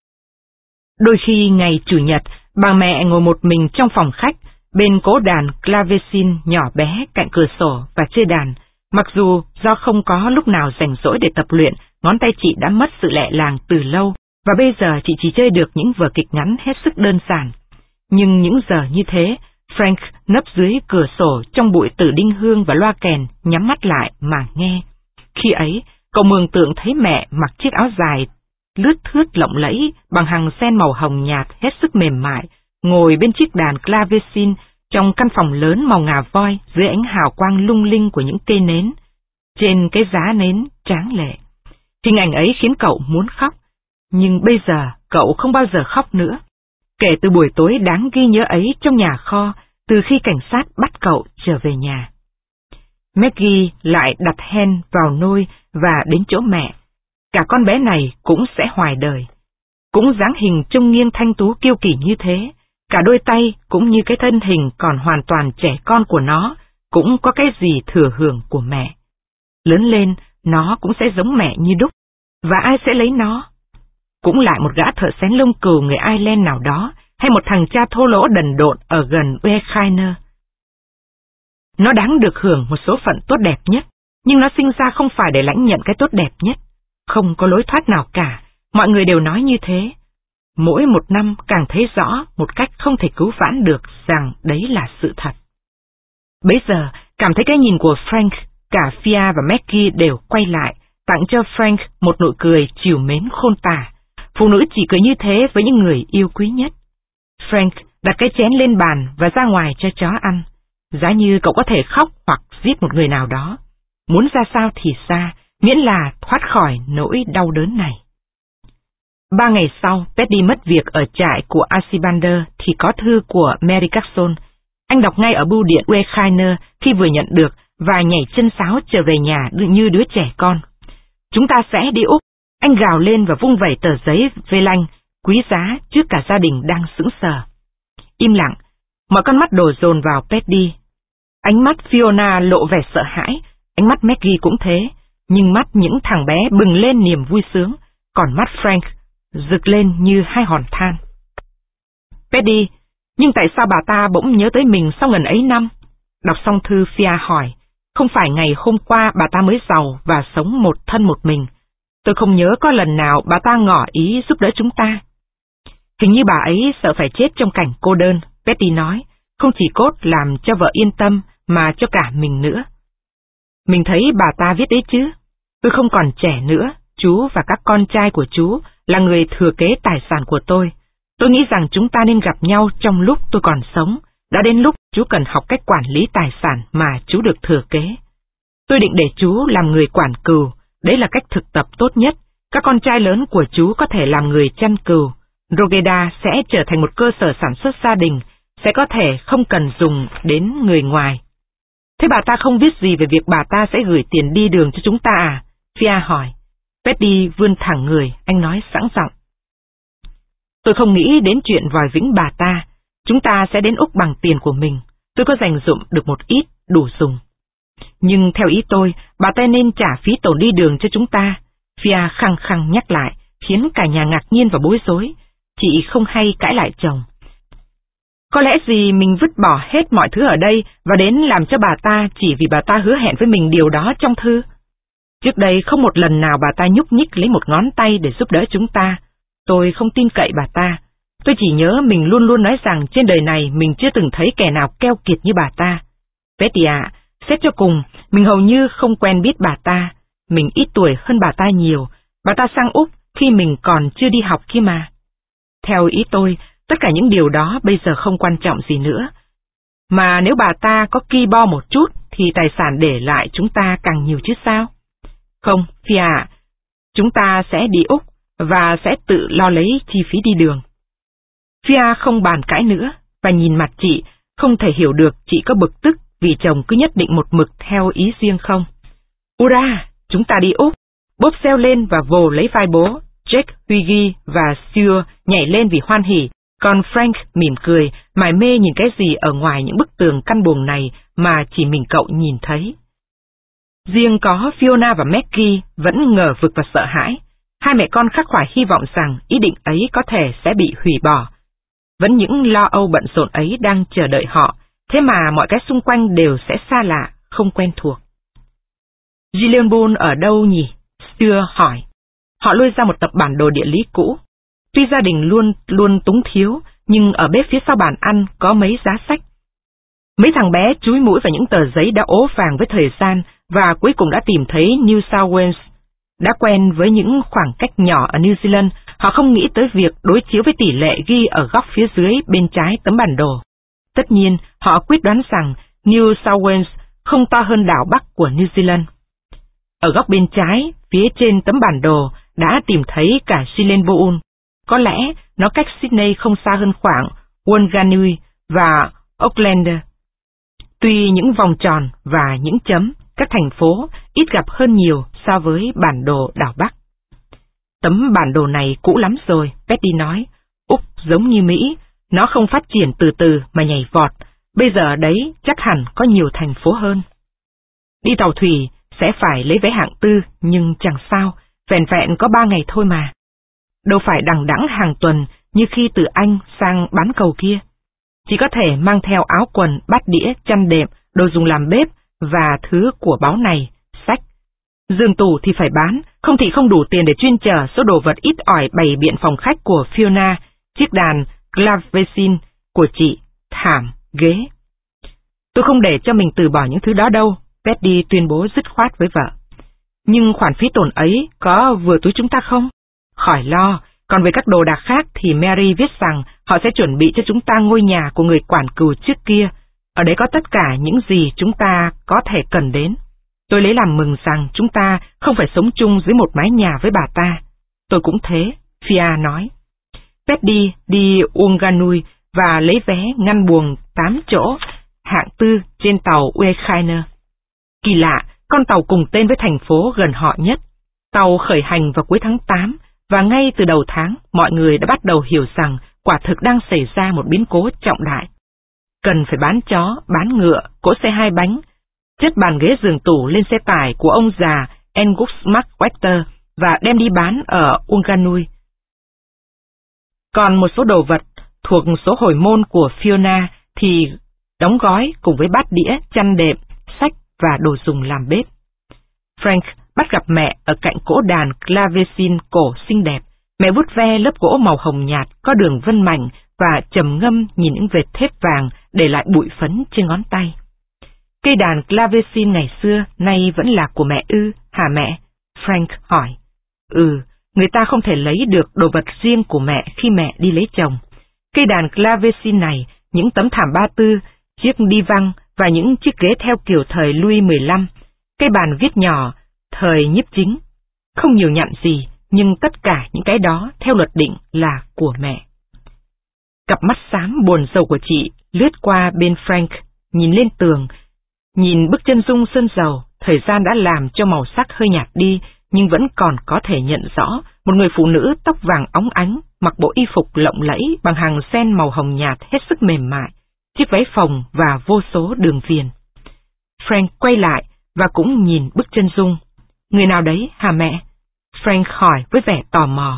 Đôi khi ngày Chủ nhật, bà mẹ ngồi một mình trong phòng khách, bên cố đàn clavecin nhỏ bé cạnh cửa sổ và chơi đàn. Mặc dù do không có lúc nào rảnh rỗi để tập luyện, ngón tay chị đã mất sự lẹ làng từ lâu, và bây giờ chị chỉ chơi được những vở kịch ngắn hết sức đơn giản. Nhưng những giờ như thế, Frank nấp dưới cửa sổ trong bụi tử đinh hương và loa kèn, nhắm mắt lại mà nghe. Khi ấy, cậu mường tượng thấy mẹ mặc chiếc áo dài lướt thướt lộng lẫy bằng hàng sen màu hồng nhạt hết sức mềm mại, ngồi bên chiếc đàn clavecin trong căn phòng lớn màu ngà voi dưới ánh hào quang lung linh của những cây nến. Trên cái giá nến tráng lệ. Hình ảnh ấy khiến cậu muốn khóc, nhưng bây giờ cậu không bao giờ khóc nữa. Kể từ buổi tối đáng ghi nhớ ấy trong nhà kho, từ khi cảnh sát bắt cậu trở về nhà. Maggie lại đặt Hen vào nôi và đến chỗ mẹ. Cả con bé này cũng sẽ hoài đời. Cũng dáng hình trông nghiêng thanh tú kiêu kỳ như thế, cả đôi tay cũng như cái thân hình còn hoàn toàn trẻ con của nó, cũng có cái gì thừa hưởng của mẹ. Lớn lên, nó cũng sẽ giống mẹ như đúc, và ai sẽ lấy nó? Cũng lại một gã thợ xén lông cừu người Ireland nào đó, hay một thằng cha thô lỗ đần độn ở gần Wekhiner. Nó đáng được hưởng một số phận tốt đẹp nhất, nhưng nó sinh ra không phải để lãnh nhận cái tốt đẹp nhất. Không có lối thoát nào cả, mọi người đều nói như thế. Mỗi một năm càng thấy rõ một cách không thể cứu vãn được rằng đấy là sự thật. Bấy giờ, cảm thấy cái nhìn của Frank, cả Fia và Maggie đều quay lại, tặng cho Frank một nụ cười trìu mến khôn tả. Phụ nữ chỉ cười như thế với những người yêu quý nhất. Frank đặt cái chén lên bàn và ra ngoài cho chó ăn. Giá như cậu có thể khóc hoặc giết một người nào đó. Muốn ra sao thì ra, miễn là thoát khỏi nỗi đau đớn này. 3 ngày sau, Paddy mất việc ở trại của Archibander thì có thư của Mary Carson. Anh đọc ngay ở bưu điện Wekhiner khi vừa nhận được và nhảy chân sáo trở về nhà như đứa trẻ con. Chúng ta sẽ đi Úc. Anh gào lên và vung vẩy tờ giấy vê lanh, quý giá trước cả gia đình đang sững sờ. Im lặng, mọi con mắt đổ dồn vào Paddy. Ánh mắt Fiona lộ vẻ sợ hãi, ánh mắt Maggie cũng thế, nhưng mắt những thằng bé bừng lên niềm vui sướng, còn mắt Frank rực lên như hai hòn than. Paddy, nhưng tại sao bà ta bỗng nhớ tới mình sau ngần ấy năm? Đọc xong thư, Fia hỏi, không phải ngày hôm qua bà ta mới giàu và sống một thân một mình. Tôi không nhớ có lần nào bà ta ngỏ ý giúp đỡ chúng ta. Hình như bà ấy sợ phải chết trong cảnh cô đơn, Paddy nói, không chỉ cốt làm cho vợ yên tâm mà cho cả mình nữa. Mình thấy bà ta viết đấy chứ. Tôi không còn trẻ nữa, chú và các con trai của chú là người thừa kế tài sản của tôi. Tôi nghĩ rằng chúng ta nên gặp nhau trong lúc tôi còn sống. Đã đến lúc chú cần học cách quản lý tài sản mà chú được thừa kế. Tôi định để chú làm người quản cừu, đấy là cách thực tập tốt nhất. Các con trai lớn của chú có thể làm người chăn cừu. Rogeda sẽ trở thành một cơ sở sản xuất gia đình, sẽ có thể không cần dùng đến người ngoài. Thế bà ta không biết gì về việc bà ta sẽ gửi tiền đi đường cho chúng ta à? Fia hỏi. Paddy vươn thẳng người, anh nói sẵn giọng. Tôi không nghĩ đến chuyện vòi vĩnh bà ta. Chúng ta sẽ đến Úc bằng tiền của mình. Tôi có dành dụm được một ít, đủ dùng. Nhưng theo ý tôi, bà ta nên trả phí tổn đi đường cho chúng ta. Fia khăng khăng nhắc lại, khiến cả nhà ngạc nhiên và bối rối. Chị không hay cãi lại chồng. Có lẽ gì mình vứt bỏ hết mọi thứ ở đây và đến làm cho bà ta chỉ vì bà ta hứa hẹn với mình điều đó trong thư. Trước đây không một lần nào bà ta nhúc nhích lấy một ngón tay để giúp đỡ chúng ta. Tôi không tin cậy bà ta. Tôi chỉ nhớ mình luôn luôn nói rằng trên đời này mình chưa từng thấy kẻ nào keo kiệt như bà ta. Betty ạ, xét cho cùng, mình hầu như không quen biết bà ta. Mình ít tuổi hơn bà ta nhiều. Bà ta sang Úc khi mình còn chưa đi học kia mà. Theo ý tôi, tất cả những điều đó bây giờ không quan trọng gì nữa. Mà nếu bà ta có ki bo một chút thì tài sản để lại chúng ta càng nhiều chứ sao? Không, Phi ạ, chúng ta sẽ đi Úc và sẽ tự lo lấy chi phí đi đường. Fia không bàn cãi nữa và nhìn mặt chị, không thể hiểu được chị có bực tức vì chồng cứ nhất định một mực theo ý riêng không. Ura, chúng ta đi Úc. Bob reo lên và vồ lấy vai bố. Jack, Hughie và Stuart nhảy lên vì hoan hỉ, còn Frank mỉm cười, mải mê nhìn cái gì ở ngoài những bức tường căn buồng này mà chỉ mình cậu nhìn thấy. Riêng có Fiona và Maggie vẫn ngờ vực và sợ hãi. Hai mẹ con khắc khoải hy vọng rằng ý định ấy có thể sẽ bị hủy bỏ. Vẫn những lo âu bận rộn ấy đang chờ đợi họ, thế mà mọi cái xung quanh đều sẽ xa lạ, không quen thuộc. Gillian Bull ở đâu nhỉ? Stuart hỏi. Họ lôi ra một tập bản đồ địa lý cũ. Tuy gia đình luôn túng thiếu, nhưng ở bếp phía sau bàn ăn có mấy giá sách. Mấy thằng bé chúi mũi vào những tờ giấy đã ố vàng với thời gian và cuối cùng đã tìm thấy New South Wales. Đã quen với những khoảng cách nhỏ ở New Zealand, họ không nghĩ tới việc đối chiếu với tỷ lệ ghi ở góc phía dưới bên trái tấm bản đồ. Tất nhiên, họ quyết đoán rằng New South Wales không to hơn đảo Bắc của New Zealand. Ở góc bên trái, phía trên tấm bản đồ, đã tìm thấy cả Gillian. Có lẽ nó cách Sydney không xa hơn khoảng Whanganui và Auckland. Tuy những vòng tròn và những chấm, các thành phố ít gặp hơn nhiều so với bản đồ đảo Bắc. Tấm bản đồ này cũ lắm rồi, Betty nói. Úc giống như Mỹ, nó không phát triển từ từ mà nhảy vọt. Bây giờ ở đấy chắc hẳn có nhiều thành phố hơn. Đi tàu thủy sẽ phải lấy vé hạng tư, nhưng chẳng sao, vẹn vẹn có 3 ngày thôi mà. Đâu phải đằng đẵng hàng tuần như khi từ Anh sang bán cầu kia. Chỉ có thể mang theo áo quần, bát đĩa, chăn đệm, đồ dùng làm bếp và thứ của báo này, sách. Giường tủ thì phải bán, không thì không đủ tiền để chuyên chở số đồ vật ít ỏi bày biện phòng khách của Fiona, chiếc đàn clavecin của chị, thảm, ghế. Tôi không để cho mình từ bỏ những thứ đó đâu, Betty tuyên bố dứt khoát với vợ. Nhưng khoản phí tổn ấy có vừa túi chúng ta không? Khỏi lo, còn về các đồ đạc khác thì Mary viết rằng họ sẽ chuẩn bị cho chúng ta ngôi nhà của người quản cừu trước kia. Ở đấy có tất cả những gì chúng ta có thể cần đến. Tôi lấy làm mừng rằng chúng ta không phải sống chung dưới một mái nhà với bà ta. Tôi cũng thế, Fia nói. Betty đi Whanganui và lấy vé ngăn buồng 8 chỗ, hạng tư trên tàu Wakeiner. Kỳ lạ, con tàu cùng tên với thành phố gần họ nhất. Tàu khởi hành vào cuối tháng 8, và ngay từ đầu tháng, mọi người đã bắt đầu hiểu rằng quả thực đang xảy ra một biến cố trọng đại. Cần phải bán chó, bán ngựa, cỗ xe 2 bánh, chất bàn ghế giường tủ lên xe tải của ông già Angus McWhorter và đem đi bán ở Whanganui. Còn một số đồ vật thuộc số hồi môn của Fiona thì đóng gói cùng với bát đĩa, chăn đệm, sách và đồ dùng làm bếp. Frank bắt gặp mẹ ở cạnh cỗ đàn clavecin cổ xinh đẹp. Mẹ vuốt ve lớp gỗ màu hồng nhạt có đường vân mảnh và trầm ngâm nhìn những vệt thép vàng để lại bụi phấn trên ngón tay. Cây đàn clavecin ngày xưa nay vẫn là của mẹ ư, hả mẹ? Frank hỏi. Người ta không thể lấy được đồ vật riêng của mẹ khi mẹ đi lấy chồng. Cây đàn clavecin này, những tấm thảm ba tư, chiếc đi văng và những chiếc ghế theo kiểu thời Louis XV, cây bàn viết nhỏ, thời Nhiếp Chính. Không nhiều nhặn gì, nhưng tất cả những cái đó theo luật định là của mẹ. Cặp mắt xám buồn rầu của chị lướt qua bên Frank, nhìn lên tường, nhìn bức chân dung sơn dầu. Thời gian đã làm cho màu sắc hơi nhạt đi, nhưng vẫn còn có thể nhận rõ một người phụ nữ tóc vàng óng ánh, mặc bộ y phục lộng lẫy bằng hàng sen màu hồng nhạt hết sức mềm mại, chiếc váy phồng và vô số đường viền. Frank quay lại và cũng nhìn bức chân dung. Người nào đấy hả mẹ? Frank hỏi với vẻ tò mò,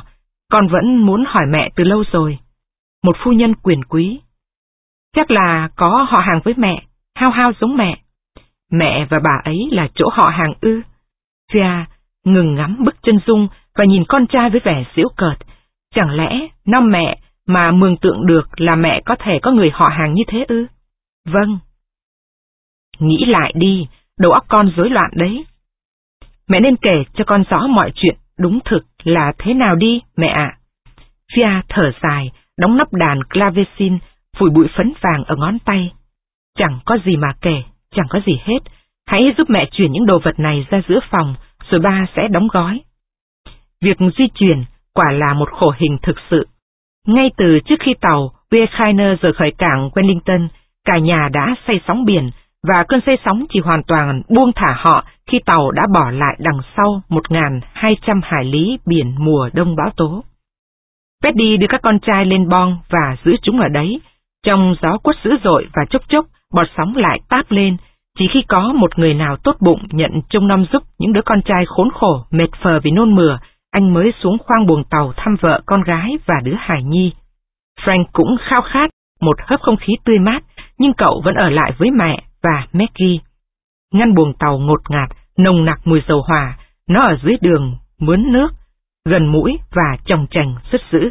Con vẫn muốn hỏi mẹ từ lâu rồi. Một phu nhân quyền quý. Chắc là có họ hàng với mẹ, hao hao giống mẹ. Mẹ và bà ấy là chỗ họ hàng ư? Fia ngừng ngắm bức chân dung và nhìn con trai với vẻ giễu cợt. Chẳng lẽ năm mẹ mà mường tượng được là mẹ có thể có người họ hàng như thế ư? Vâng. Nghĩ lại đi, đầu óc con rối loạn đấy. Mẹ nên kể cho con rõ mọi chuyện đúng thực là thế nào đi, mẹ ạ. Fia thở dài, đóng nắp đàn clavecin, phủi bụi phấn vàng ở ngón tay. Chẳng có gì mà kể, chẳng có gì hết. Hãy giúp mẹ chuyển những đồ vật này ra giữa phòng, rồi ba sẽ đóng gói. Việc di chuyển quả là một khổ hình thực sự. Ngay từ trước khi tàu Weirkhiner rời khỏi cảng Wellington, cả nhà đã say sóng biển, và cơn say sóng chỉ hoàn toàn buông thả họ khi tàu đã bỏ lại đằng sau 1.200 hải lý biển mùa đông bão tố. Paddy đưa các con trai lên bon và giữ chúng ở đấy, trong gió quất dữ dội và chốc chốc bọt sóng lại táp lên, chỉ khi có một người nào tốt bụng nhận trông nom giúp những đứa con trai khốn khổ mệt phờ vì nôn mửa, anh mới xuống khoang buồng tàu thăm vợ con gái và đứa hài nhi. Frank cũng khao khát một hớp không khí tươi mát, nhưng cậu vẫn ở lại với mẹ và Maggie. Ngăn buồng tàu ngột ngạt, nồng nặc mùi dầu hỏa, nó ở dưới đường mướn nước, gần mũi và chồng chành rất dữ.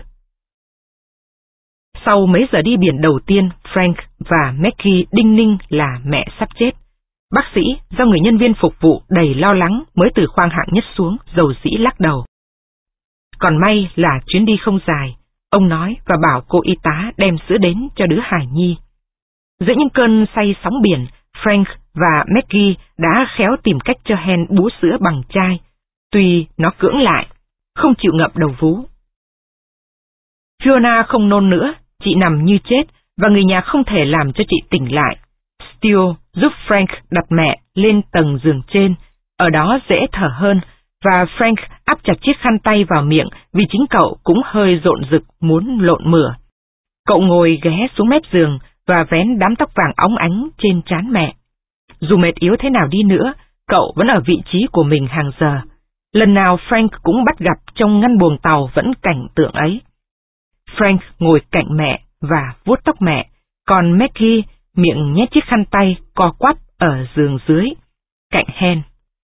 Sau mấy giờ đi biển đầu tiên, Frank và Maggie đinh ninh là mẹ sắp chết. Bác sĩ, do người nhân viên phục vụ đầy lo lắng mới từ khoang hạng nhất xuống, dầu dĩ lắc đầu. Còn may là chuyến đi không dài, ông nói và bảo cô y tá đem sữa đến cho đứa hài nhi. Giữa những cơn say sóng biển, Frank và Maggie đã khéo tìm cách cho Hen bú sữa bằng chai, tuy nó cưỡng lại, không chịu ngậm đầu vú. Fiona không nôn nữa, chị nằm như chết, và người nhà không thể làm cho chị tỉnh lại. Steele giúp Frank đặt mẹ lên tầng giường trên, ở đó dễ thở hơn, và Frank áp chặt chiếc khăn tay vào miệng vì chính cậu cũng hơi rộn rực muốn lộn mửa. Cậu ngồi ghé xuống mép giường và vén đám tóc vàng óng ánh trên trán mẹ. Dù mệt yếu thế nào đi nữa, cậu vẫn ở vị trí của mình hàng giờ. Lần nào Frank cũng bắt gặp trong ngăn buồng tàu vẫn cảnh tượng ấy. Frank ngồi cạnh mẹ và vuốt tóc mẹ, còn Maggie miệng nhét chiếc khăn tay co quắp ở giường dưới, cạnh Hen.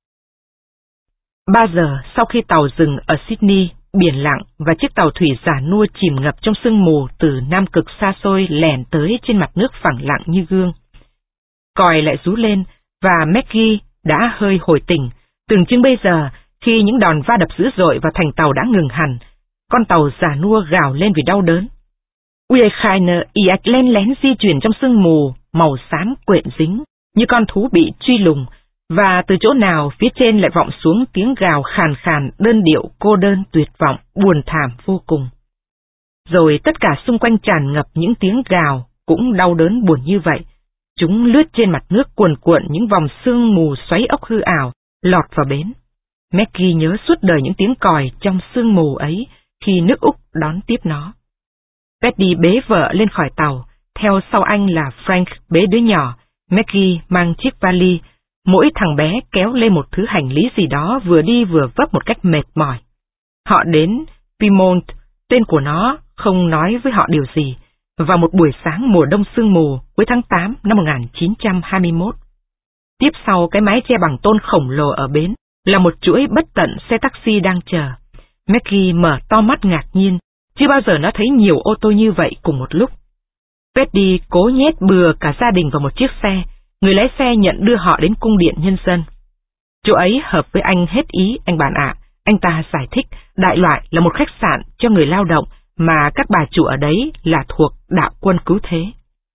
3 giờ sau khi tàu dừng ở Sydney, biển lặng và chiếc tàu thủy giả nua chìm ngập trong sương mù từ Nam Cực xa xôi lẻn tới trên mặt nước phẳng lặng như gương. Còi lại rú lên và Maggie đã hơi hồi tỉnh, tưởng chừng bây giờ khi những đòn va đập dữ dội vào thành tàu đã ngừng hẳn, con tàu giả nua gào lên vì đau đớn. Weirkhiner ì ạch len lén di chuyển trong sương mù màu xám quện dính như con thú bị truy lùng, và từ chỗ nào phía trên lại vọng xuống tiếng gào khàn khàn đơn điệu cô đơn tuyệt vọng buồn thảm vô cùng. Rồi tất cả xung quanh tràn ngập những tiếng gào cũng đau đớn buồn như vậy. Chúng lướt trên mặt nước cuồn cuộn những vòng sương mù xoáy ốc hư ảo lọt vào bến. Maggie nhớ suốt đời những tiếng còi trong sương mù ấy khi nước Úc đón tiếp nó. Paddy bế vợ lên khỏi tàu, theo sau anh là Frank bế đứa nhỏ, Maggie mang chiếc vali, mỗi thằng bé kéo lên một thứ hành lý gì đó vừa đi vừa vấp một cách mệt mỏi. Họ đến Plymouth, tên của nó không nói với họ điều gì, vào một buổi sáng mùa đông sương mù cuối tháng 8 năm 1921. Tiếp sau cái mái che bằng tôn khổng lồ ở bến là một chuỗi bất tận xe taxi đang chờ. Maggie mở to mắt ngạc nhiên, chưa bao giờ nó thấy nhiều ô tô như vậy cùng một lúc. Paddy cố nhét bừa cả gia đình vào một chiếc xe, người lái xe nhận đưa họ đến cung điện nhân dân. Chỗ ấy hợp với anh hết ý, anh bạn ạ. Anh ta giải thích đại loại là một khách sạn cho người lao động mà các bà chủ ở đấy là thuộc đạo quân cứu thế.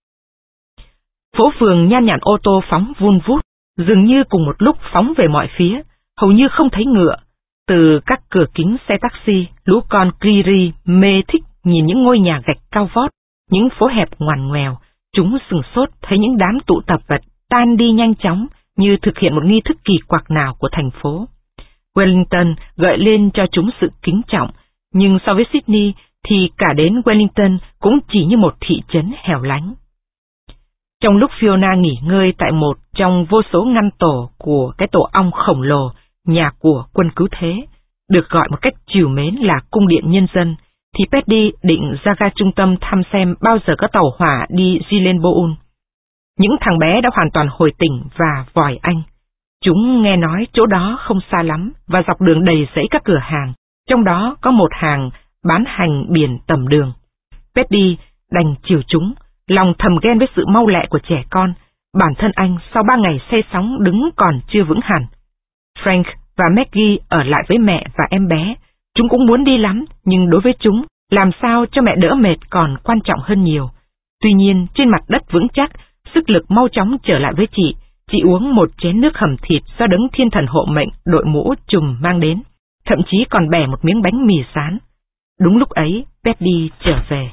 Phố phường nhan nhản ô tô phóng vun vút, dường như cùng một lúc phóng về mọi phía, hầu như không thấy ngựa. Từ các cửa kính xe taxi, lũ con Kiri mê thích nhìn những ngôi nhà gạch cao vót, những phố hẹp ngoằn ngoèo. Chúng sửng sốt thấy những đám tụ tập vật tan đi nhanh chóng như thực hiện một nghi thức kỳ quặc nào của thành phố. Wellington gợi lên cho chúng sự kính trọng, nhưng so với Sydney thì cả đến Wellington cũng chỉ như một thị trấn hẻo lánh. Trong lúc Fiona nghỉ ngơi tại một trong vô số ngăn tổ của cái tổ ong khổng lồ, nhà của quân cứu thế, được gọi một cách trìu mến là cung điện nhân dân, thì Petty định ra ga trung tâm thăm xem bao giờ có tàu hỏa đi Gilenboul. Những thằng bé đã hoàn toàn hồi tỉnh và vòi anh. Chúng nghe nói chỗ đó không xa lắm và dọc đường đầy rẫy các cửa hàng, trong đó có một hàng bán hành biển tầm đường. Petty đành chiều chúng, lòng thầm ghen với sự mau lẹ của trẻ con. Bản thân anh sau 3 ngày say sóng đứng còn chưa vững hẳn. Frank và Maggie ở lại với mẹ và em bé. Chúng cũng muốn đi lắm, nhưng đối với chúng, làm sao cho mẹ đỡ mệt còn quan trọng hơn nhiều. Tuy nhiên, trên mặt đất vững chắc, sức lực mau chóng trở lại với chị. Chị uống một chén nước hầm thịt do đấng thiên thần hộ mệnh đội mũ trùm mang đến, thậm chí còn bẻ một miếng bánh mì rán. Đúng lúc ấy, Petty trở về.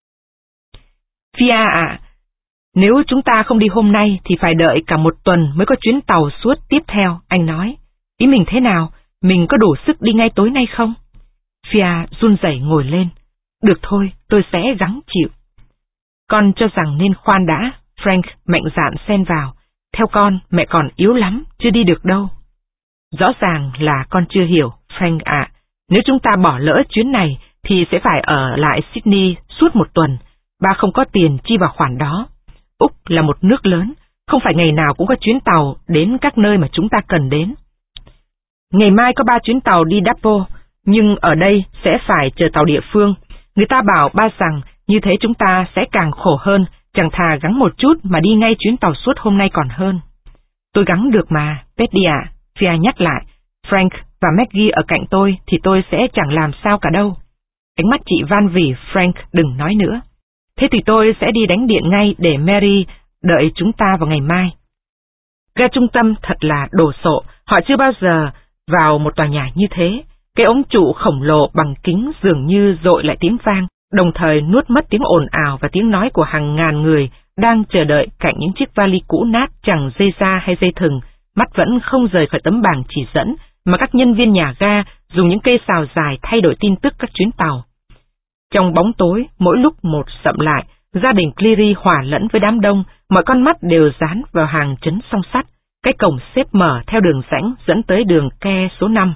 Fia ạ, nếu chúng ta không đi hôm nay thì phải đợi cả 1 tuần mới có chuyến tàu suốt tiếp theo, anh nói. Ý mình thế nào? Mình có đủ sức đi ngay tối nay không? Fia run rẩy ngồi lên. Được thôi, tôi sẽ gắng chịu. Con cho rằng nên khoan đã, Frank mạnh dạn xen vào. Theo con, mẹ còn yếu lắm, chưa đi được đâu. Rõ ràng là con chưa hiểu, Frank ạ. Nếu chúng ta bỏ lỡ chuyến này thì sẽ phải ở lại Sydney suốt 1 tuần. Ba không có tiền chi vào khoản đó. Úc là một nước lớn, không phải ngày nào cũng có chuyến tàu đến các nơi mà chúng ta cần đến. Ngày mai có 3 chuyến tàu đi Dappo, nhưng ở đây sẽ phải chờ tàu địa phương. Người ta bảo ba rằng như thế chúng ta sẽ càng khổ hơn, chẳng thà gắng một chút mà đi ngay chuyến tàu suốt hôm nay còn hơn. Tôi gắng được mà, Petty ạ, Fia nhắc lại. Frank và Maggie ở cạnh tôi thì tôi sẽ chẳng làm sao cả đâu. Ánh mắt chị van vỉ Frank đừng nói nữa. Thế thì tôi sẽ đi đánh điện ngay để Mary đợi chúng ta vào ngày mai. Ga trung tâm thật là đồ sộ, họ chưa bao giờ vào một tòa nhà như thế. Cái ống trụ khổng lồ bằng kính dường như dội lại tiếng vang, đồng thời nuốt mất tiếng ồn ào và tiếng nói của hàng ngàn người đang chờ đợi cạnh những chiếc vali cũ nát chẳng dây da hay dây thừng, mắt vẫn không rời khỏi tấm bảng chỉ dẫn mà các nhân viên nhà ga dùng những cây sào dài thay đổi tin tức các chuyến tàu. Trong bóng tối, mỗi lúc một sậm lại, gia đình Cleary hòa lẫn với đám đông, mọi con mắt đều dán vào hàng trấn song sắt, cái cổng xếp mở theo đường rãnh dẫn tới đường ke số 5.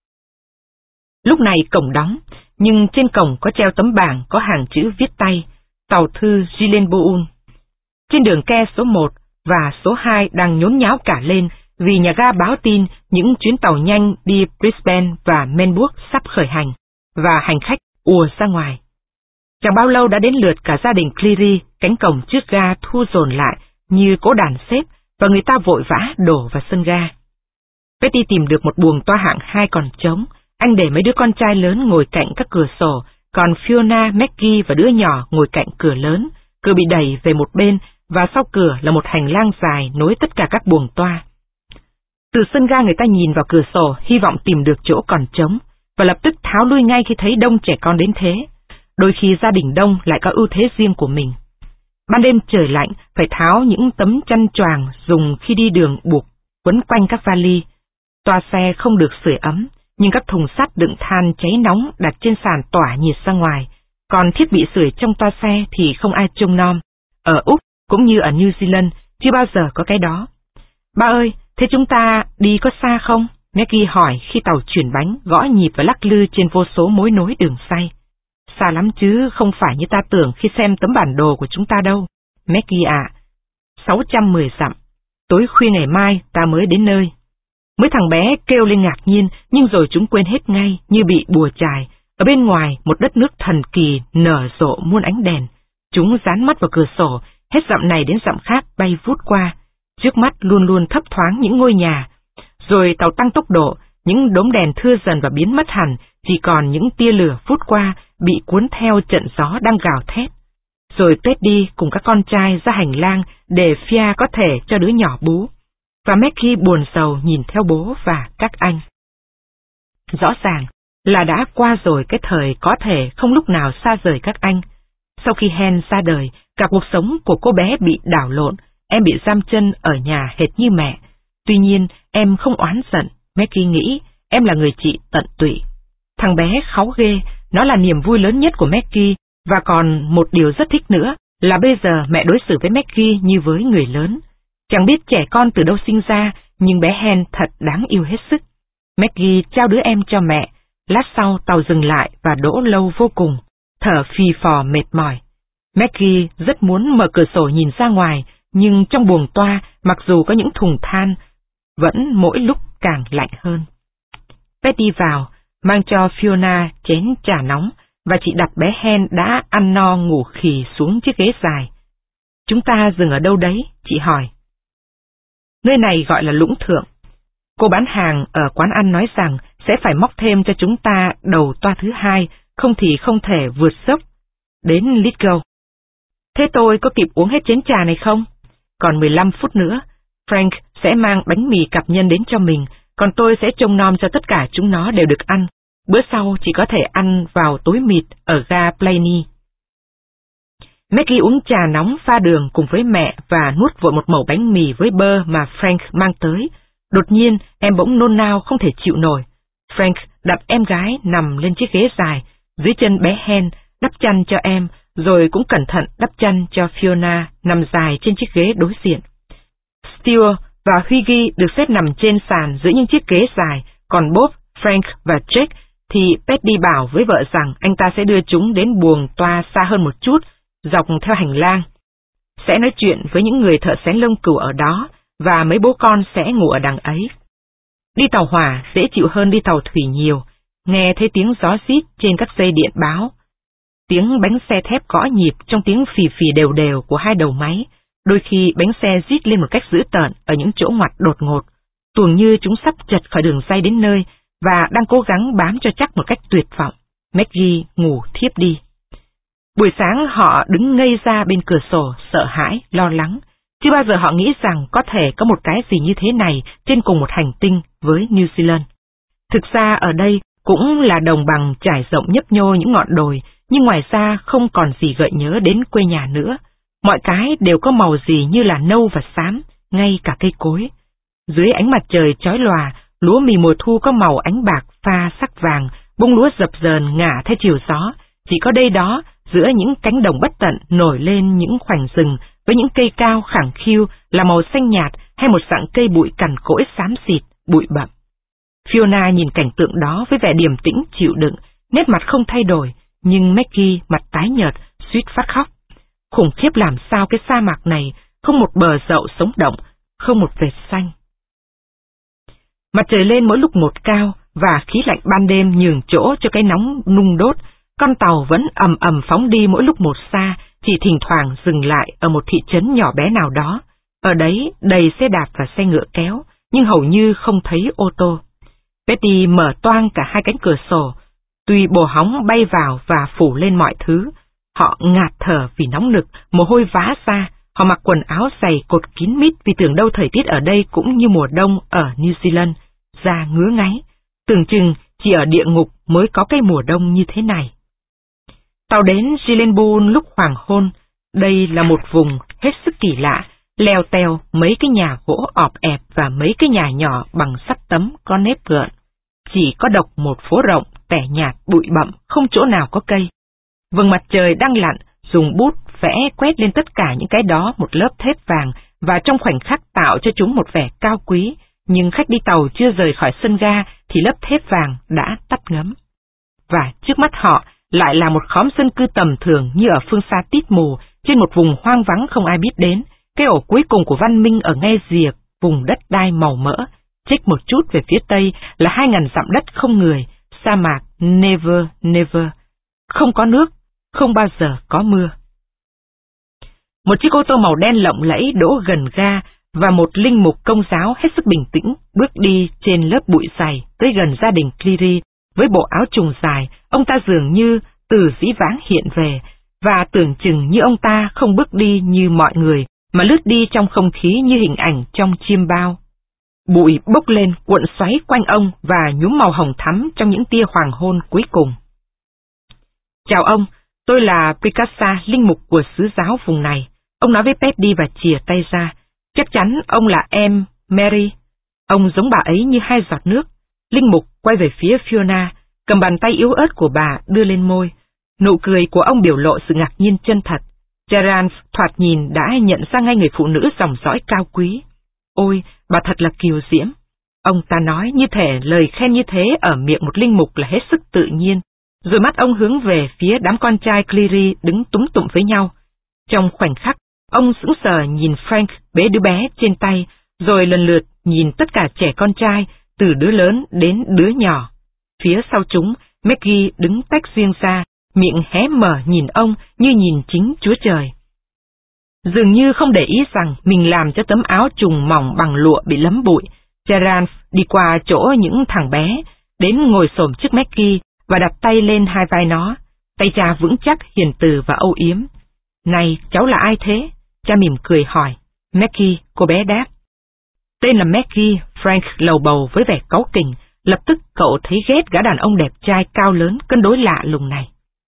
Lúc này cổng đóng, nhưng trên cổng có treo tấm bảng có hàng chữ viết tay, tàu thư Gilenboul. Trên đường ke số 1 và số 2 đang nhốn nháo cả lên vì nhà ga báo tin những chuyến tàu nhanh đi Brisbane và Melbourne sắp khởi hành, và hành khách ùa ra ngoài. Chẳng bao lâu đã đến lượt cả gia đình Cleary, cánh cổng trước ga thu dồn lại như cỗ đàn xếp và người ta vội vã đổ vào sân ga. Petty tìm được một buồng toa hạng 2 còn trống, anh để mấy đứa con trai lớn ngồi cạnh các cửa sổ, còn Fiona, Maggie và đứa nhỏ ngồi cạnh cửa lớn, cửa bị đẩy về một bên và sau cửa là một hành lang dài nối tất cả các buồng toa. Từ sân ga người ta nhìn vào cửa sổ hy vọng tìm được chỗ còn trống và lập tức tháo lui ngay khi thấy đông trẻ con đến thế. Đôi khi gia đình đông lại có ưu thế riêng của mình. Ban đêm trời lạnh phải tháo những tấm chăn choàng dùng khi đi đường buộc quấn quanh các vali. Toa xe không được sưởi ấm, nhưng các thùng sắt đựng than cháy nóng đặt trên sàn tỏa nhiệt ra ngoài, còn thiết bị sưởi trong toa xe thì không ai trông nom. Ở Úc cũng như ở New Zealand chưa bao giờ có cái đó. Ba ơi, thế chúng ta đi có xa không? Maggie hỏi khi tàu chuyển bánh gõ nhịp và lắc lư trên vô số mối nối đường xay. Xa lắm chứ không phải như ta tưởng khi xem tấm bản đồ của chúng ta đâu. Maggie ạ, 610 dặm. Tối khuya ngày mai ta mới đến nơi. Mấy thằng bé kêu lên ngạc nhiên, nhưng rồi chúng quên hết ngay như bị bùa chài. Ở bên ngoài, một đất nước thần kỳ nở rộ muôn ánh đèn. Chúng dán mắt vào cửa sổ, hết dặm này đến dặm khác bay vút qua. Trước mắt luôn luôn thấp thoáng những ngôi nhà. Rồi tàu tăng tốc độ, những đốm đèn thưa dần và biến mất hẳn, chỉ còn những tia lửa vút qua bị cuốn theo trận gió đang gào thét. Rồi Teddy cùng các con trai ra hành lang để Fia có thể cho đứa nhỏ bú. Và Maggie buồn sầu nhìn theo bố và các anh. Rõ ràng là đã qua rồi cái thời có thể không lúc nào xa rời các anh. Sau khi Hen ra đời, cả cuộc sống của cô bé bị đảo lộn, em bị giam chân ở nhà hệt như mẹ. Tuy nhiên, em không oán giận, Maggie nghĩ em là người chị tận tụy. Thằng bé kháu ghê, nó là niềm vui lớn nhất của Maggie, và còn một điều rất thích nữa là bây giờ mẹ đối xử với Maggie như với người lớn. Chẳng biết trẻ con từ đâu sinh ra, nhưng bé Hen thật đáng yêu hết sức. Maggie trao đứa em cho mẹ, lát sau tàu dừng lại và đỗ lâu vô cùng. thở phì phò mệt mỏi. Maggie rất muốn mở cửa sổ nhìn ra ngoài, nhưng trong buồng toa, mặc dù có những thùng than, vẫn mỗi lúc càng lạnh hơn. Pet đi vào, mang cho Fiona chén trà nóng, và chị đặt bé Hen đã ăn no ngủ khì xuống chiếc ghế dài. Chúng ta dừng ở đâu đấy? Chị hỏi. Nơi này gọi là Lũng Thượng. Cô bán hàng ở quán ăn nói rằng sẽ phải móc thêm cho chúng ta đầu toa thứ 2, không thì không thể vượt dốc đến Lithgow. Thế tôi có kịp uống hết chén trà này không? Còn 15 phút nữa, Frank sẽ mang bánh mì cặp nhân đến cho mình, còn tôi sẽ trông nom cho tất cả chúng nó đều được ăn. Bữa sau chỉ có thể ăn vào tối mịt ở ga Blaney. Maggie uống trà nóng pha đường cùng với mẹ và nuốt vội một mẩu bánh mì với bơ mà Frank mang tới. Đột nhiên, em bỗng nôn nao không thể chịu nổi. Frank đặt em gái nằm lên chiếc ghế dài, dưới chân bé Hen, đắp chăn cho em, rồi cũng cẩn thận đắp chăn cho Fiona nằm dài trên chiếc ghế đối diện. Stuart và Hughie được xếp nằm trên sàn giữa những chiếc ghế dài, còn Bob, Frank và Jake thì Petty bảo với vợ rằng anh ta sẽ đưa chúng đến buồng toa xa hơn một chút, dọc theo hành lang. Sẽ nói chuyện với những người thợ xén lông cừu ở đó, và mấy bố con sẽ ngủ ở đằng ấy. Đi tàu hỏa dễ chịu hơn đi tàu thủy nhiều, nghe thấy tiếng gió rít trên các dây điện báo. Tiếng bánh xe thép gõ nhịp trong tiếng phì phì đều đều của hai đầu máy, đôi khi bánh xe rít lên một cách dữ tợn ở những chỗ ngoặt đột ngột, tuồng như chúng sắp chật khỏi đường ray đến nơi và đang cố gắng bám cho chắc một cách tuyệt vọng. Maggie ngủ thiếp đi. Buổi sáng họ đứng ngây ra bên cửa sổ, sợ hãi, lo lắng. Chưa bao giờ họ nghĩ rằng có thể có một cái gì như thế này trên cùng một hành tinh với New Zealand. Thực ra ở đây cũng là đồng bằng trải rộng nhấp nhô những ngọn đồi, nhưng ngoài ra không còn gì gợi nhớ đến quê nhà nữa. Mọi cái đều có màu gì như là nâu và xám, ngay cả cây cối. Dưới ánh mặt trời chói lòa, lúa mì mùa thu có màu ánh bạc pha sắc vàng, bông lúa dập dờn ngả theo chiều gió. Chỉ có đây đó, giữa những cánh đồng bất tận nổi lên những khoảnh rừng với những cây cao khẳng khiu là màu xanh nhạt hay một dạng cây bụi cằn cỗi xám xịt, bụi bặm. Fiona nhìn cảnh tượng đó với vẻ điềm tĩnh chịu đựng, nét mặt không thay đổi, nhưng Maggie mặt tái nhợt, suýt phát khóc. Khủng khiếp làm sao cái sa mạc này, không một bờ dậu sống động, không một vệt xanh. Mặt trời lên mỗi lúc một cao và khí lạnh ban đêm nhường chỗ cho cái nóng nung đốt. Con tàu vẫn ầm ầm phóng đi mỗi lúc một xa, chỉ thỉnh thoảng dừng lại ở một thị trấn nhỏ bé nào đó. Ở đấy đầy xe đạp và xe ngựa kéo, nhưng hầu như không thấy ô tô. Betty mở toang cả hai cánh cửa sổ, tuy bồ hóng bay vào và phủ lên mọi thứ. Họ ngạt thở vì nóng nực, mồ hôi vã ra, họ mặc quần áo dày cột kín mít vì tưởng đâu thời tiết ở đây cũng như mùa đông ở New Zealand, da ngứa ngáy, tưởng chừng chỉ ở địa ngục mới có cái mùa đông như thế này. Tàu đến Glenbourne lúc hoàng hôn, đây là một vùng hết sức kỳ lạ, leo teo mấy cái nhà gỗ ọp ẹp và mấy cái nhà nhỏ bằng sắt tấm có nếp gợn. Chỉ có độc một phố rộng, tẻ nhạt, bụi bặm, không chỗ nào có cây. Vầng mặt trời đang lặn, dùng bút vẽ quét lên tất cả những cái đó một lớp thép vàng và trong khoảnh khắc tạo cho chúng một vẻ cao quý, nhưng khách đi tàu chưa rời khỏi sân ga thì lớp thép vàng đã tắt ngấm. Và trước mắt họ lại là một khóm dân cư tầm thường như ở phương xa tít mù, trên một vùng hoang vắng không ai biết đến, cái ổ cuối cùng của văn minh ở ngay rìa vùng đất đai màu mỡ. Chếch một chút về phía tây là 2.000 dặm đất không người, sa mạc never never, không có nước, không bao giờ có mưa. Một chiếc ô tô màu đen lộng lẫy đỗ gần ga và một linh mục công giáo hết sức bình tĩnh bước đi trên lớp bụi dày tới gần gia đình Cleary với bộ áo trùng dài. Ông ta dường như từ dĩ vãng hiện về và tưởng chừng như ông ta không bước đi như mọi người mà lướt đi trong không khí như hình ảnh trong chiêm bao. Bụi bốc lên cuộn xoáy quanh ông và nhuốm màu hồng thắm trong những tia hoàng hôn cuối cùng. Chào ông, tôi là Picasso, linh mục của xứ giáo vùng này. Ông nói với Petty và chìa tay ra. Chắc chắn ông là em Mary. Ông giống bà ấy như hai giọt nước. Linh mục quay về phía Fiona, cầm bàn tay yếu ớt của bà đưa lên môi. Nụ cười của ông biểu lộ sự ngạc nhiên chân thật. Gerard thoạt nhìn đã nhận ra ngay người phụ nữ dòng dõi cao quý. Ôi, bà thật là kiều diễm. Ông ta nói như thể lời khen như thế ở miệng một linh mục là hết sức tự nhiên. rồi mắt ông hướng về phía đám con trai Cleary đứng túm tụm với nhau. Trong khoảnh khắc, ông sững sờ nhìn Frank bế đứa bé trên tay, rồi lần lượt nhìn tất cả trẻ con trai, từ đứa lớn đến đứa nhỏ. Phía sau chúng, Maggie đứng tách riêng ra, miệng hé mở nhìn ông như nhìn chính Chúa Trời. Dường như không để ý rằng mình làm cho tấm áo trùng mỏng bằng lụa bị lấm bụi, Gerard đi qua chỗ những thằng bé, đến ngồi xổm trước Maggie và đặt tay lên hai vai nó. Tay cha vững chắc, hiền từ và âu yếm. Này, cháu là ai thế? Cha mỉm cười hỏi. Maggie, cô bé đáp. Tên là Maggie, Frank lầu bầu với vẻ cáu kỉnh. Lập tức cậu thấy ghét gã đàn ông đẹp trai cao lớn cân đối lạ lùng này.